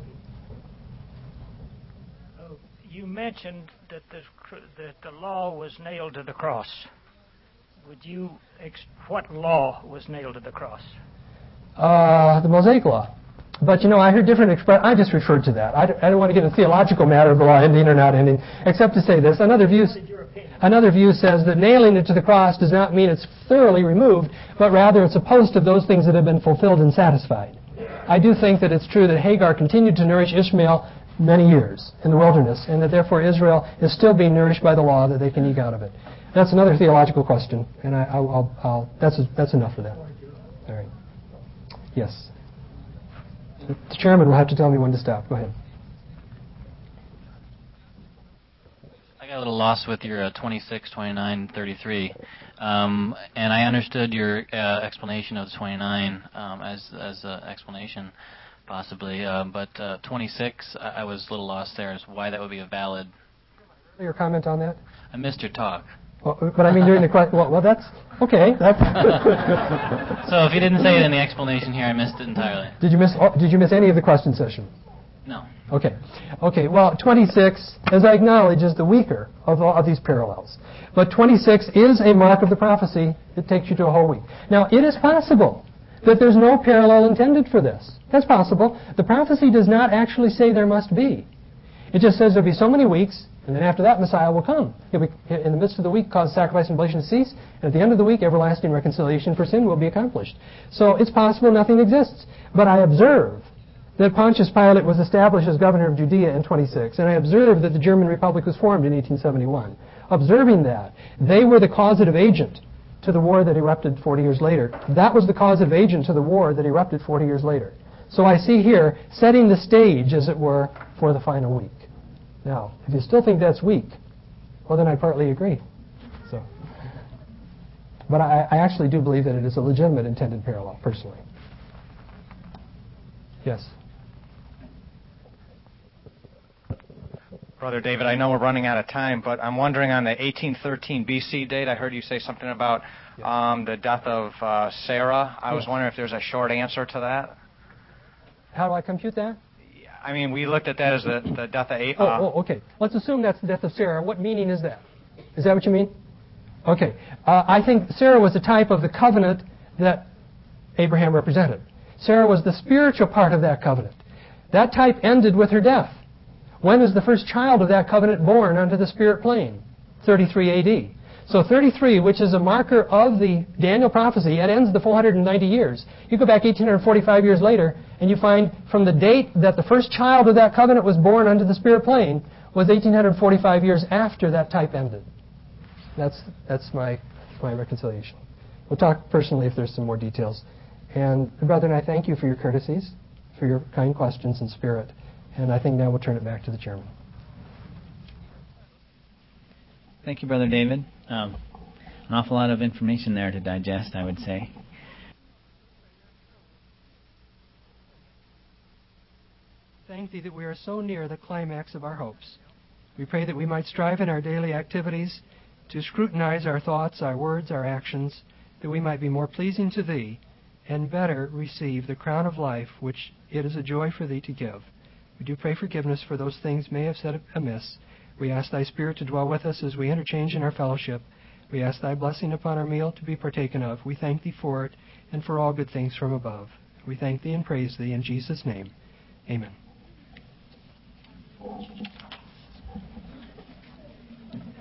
You mentioned that the, that the law was nailed to the cross. Would you, ex- what law was nailed to the cross? Uh, the Mosaic Law. But, you know, I heard different expressions. I just referred to that. I, d- I don't want to get into the theological matter of the law ending or not ending, except to say this. Another view, another view says that nailing it to the cross does not mean it's thoroughly removed, but rather it's opposed to those things that have been fulfilled and satisfied. I do think that it's true that Hagar continued to nourish Ishmael many years in the wilderness, and that therefore Israel is still being nourished by the law that they can eke out of it. That's another theological question, and I, I'll, I'll, I'll, that's, that's enough for that. All right. Yes. The chairman will have to tell me when to stop. Go ahead. I got a little lost with your uh, twenty-six, twenty-nine, thirty-three, um, and I understood your uh, explanation of the twenty-nine um, as as an explanation, possibly, uh, but uh, twenty-six, I, I was a little lost there as why that would be a valid. Your comment on that? I missed your talk. Well, but I mean during the question. Well, well, that's okay. That's So if you didn't say it in the explanation here, I missed it entirely. Did you miss? oh, Did you miss any of the question session? No. Okay. Okay. Well, twenty-six, as I acknowledge, is the weaker of all of these parallels. But twenty-six is a mark of the prophecy that takes you to a whole week. Now, it is possible that there's no parallel intended for this. That's possible. The prophecy does not actually say there must be. It just says there'll be so many weeks, and then after that, Messiah will come. He'll be, in the midst of the week, cause sacrifice and oblation to cease, and at the end of the week, everlasting reconciliation for sin will be accomplished. So it's possible nothing exists. But I observe that Pontius Pilate was established as governor of Judea in twenty-six, and I observe that the German Republic was formed in eighteen seventy-one. Observing that, they were the causative agent to the war that erupted forty years later. That was the causative agent to the war that erupted forty years later. So I see here, setting the stage, as it were, for the final week. Now, if you still think that's weak, well, then I partly agree. So, but I, I actually do believe that it is a legitimate intended parallel, personally. Yes. Brother David, I know we're running out of time, but I'm wondering on the eighteen thirteen B C date, I heard you say something about um, the death of uh, Sarah. I was Yes. wondering if there's a short answer to that. How do I compute that? I mean, we looked at that as the, the death of eight. Oh, Uh, oh, okay. Let's assume that's the death of Sarah. What meaning is that? Is that what you mean? Okay. Uh, I think Sarah was a type of the covenant that Abraham represented. Sarah was the spiritual part of that covenant. That type ended with her death. When was the first child of that covenant born onto the spirit plane? thirty-three A D. So thirty-three, which is a marker of the Daniel prophecy, it ends the four hundred ninety years. You go back one thousand eight hundred forty-five years later, and you find from the date that the first child of that covenant was born unto the spirit plane was one thousand eight hundred forty-five years after that type ended. That's that's my my reconciliation. We'll talk personally if there's some more details. And brethren, I thank you for your courtesies, for your kind questions and spirit. And I think now we'll turn it back to the chairman. Thank you, Brother David. Um, an awful lot of information there to digest, I would say. Thank Thee that we are so near the climax of our hopes. We pray that we might strive in our daily activities to scrutinize our thoughts, our words, our actions, that we might be more pleasing to Thee and better receive the crown of life which it is a joy for Thee to give. We do pray forgiveness for those things may have said amiss. We ask Thy Spirit to dwell with us as we interchange in our fellowship. We ask Thy blessing upon our meal to be partaken of. We thank Thee for it and for all good things from above. We thank Thee and praise Thee in Jesus' name. Amen.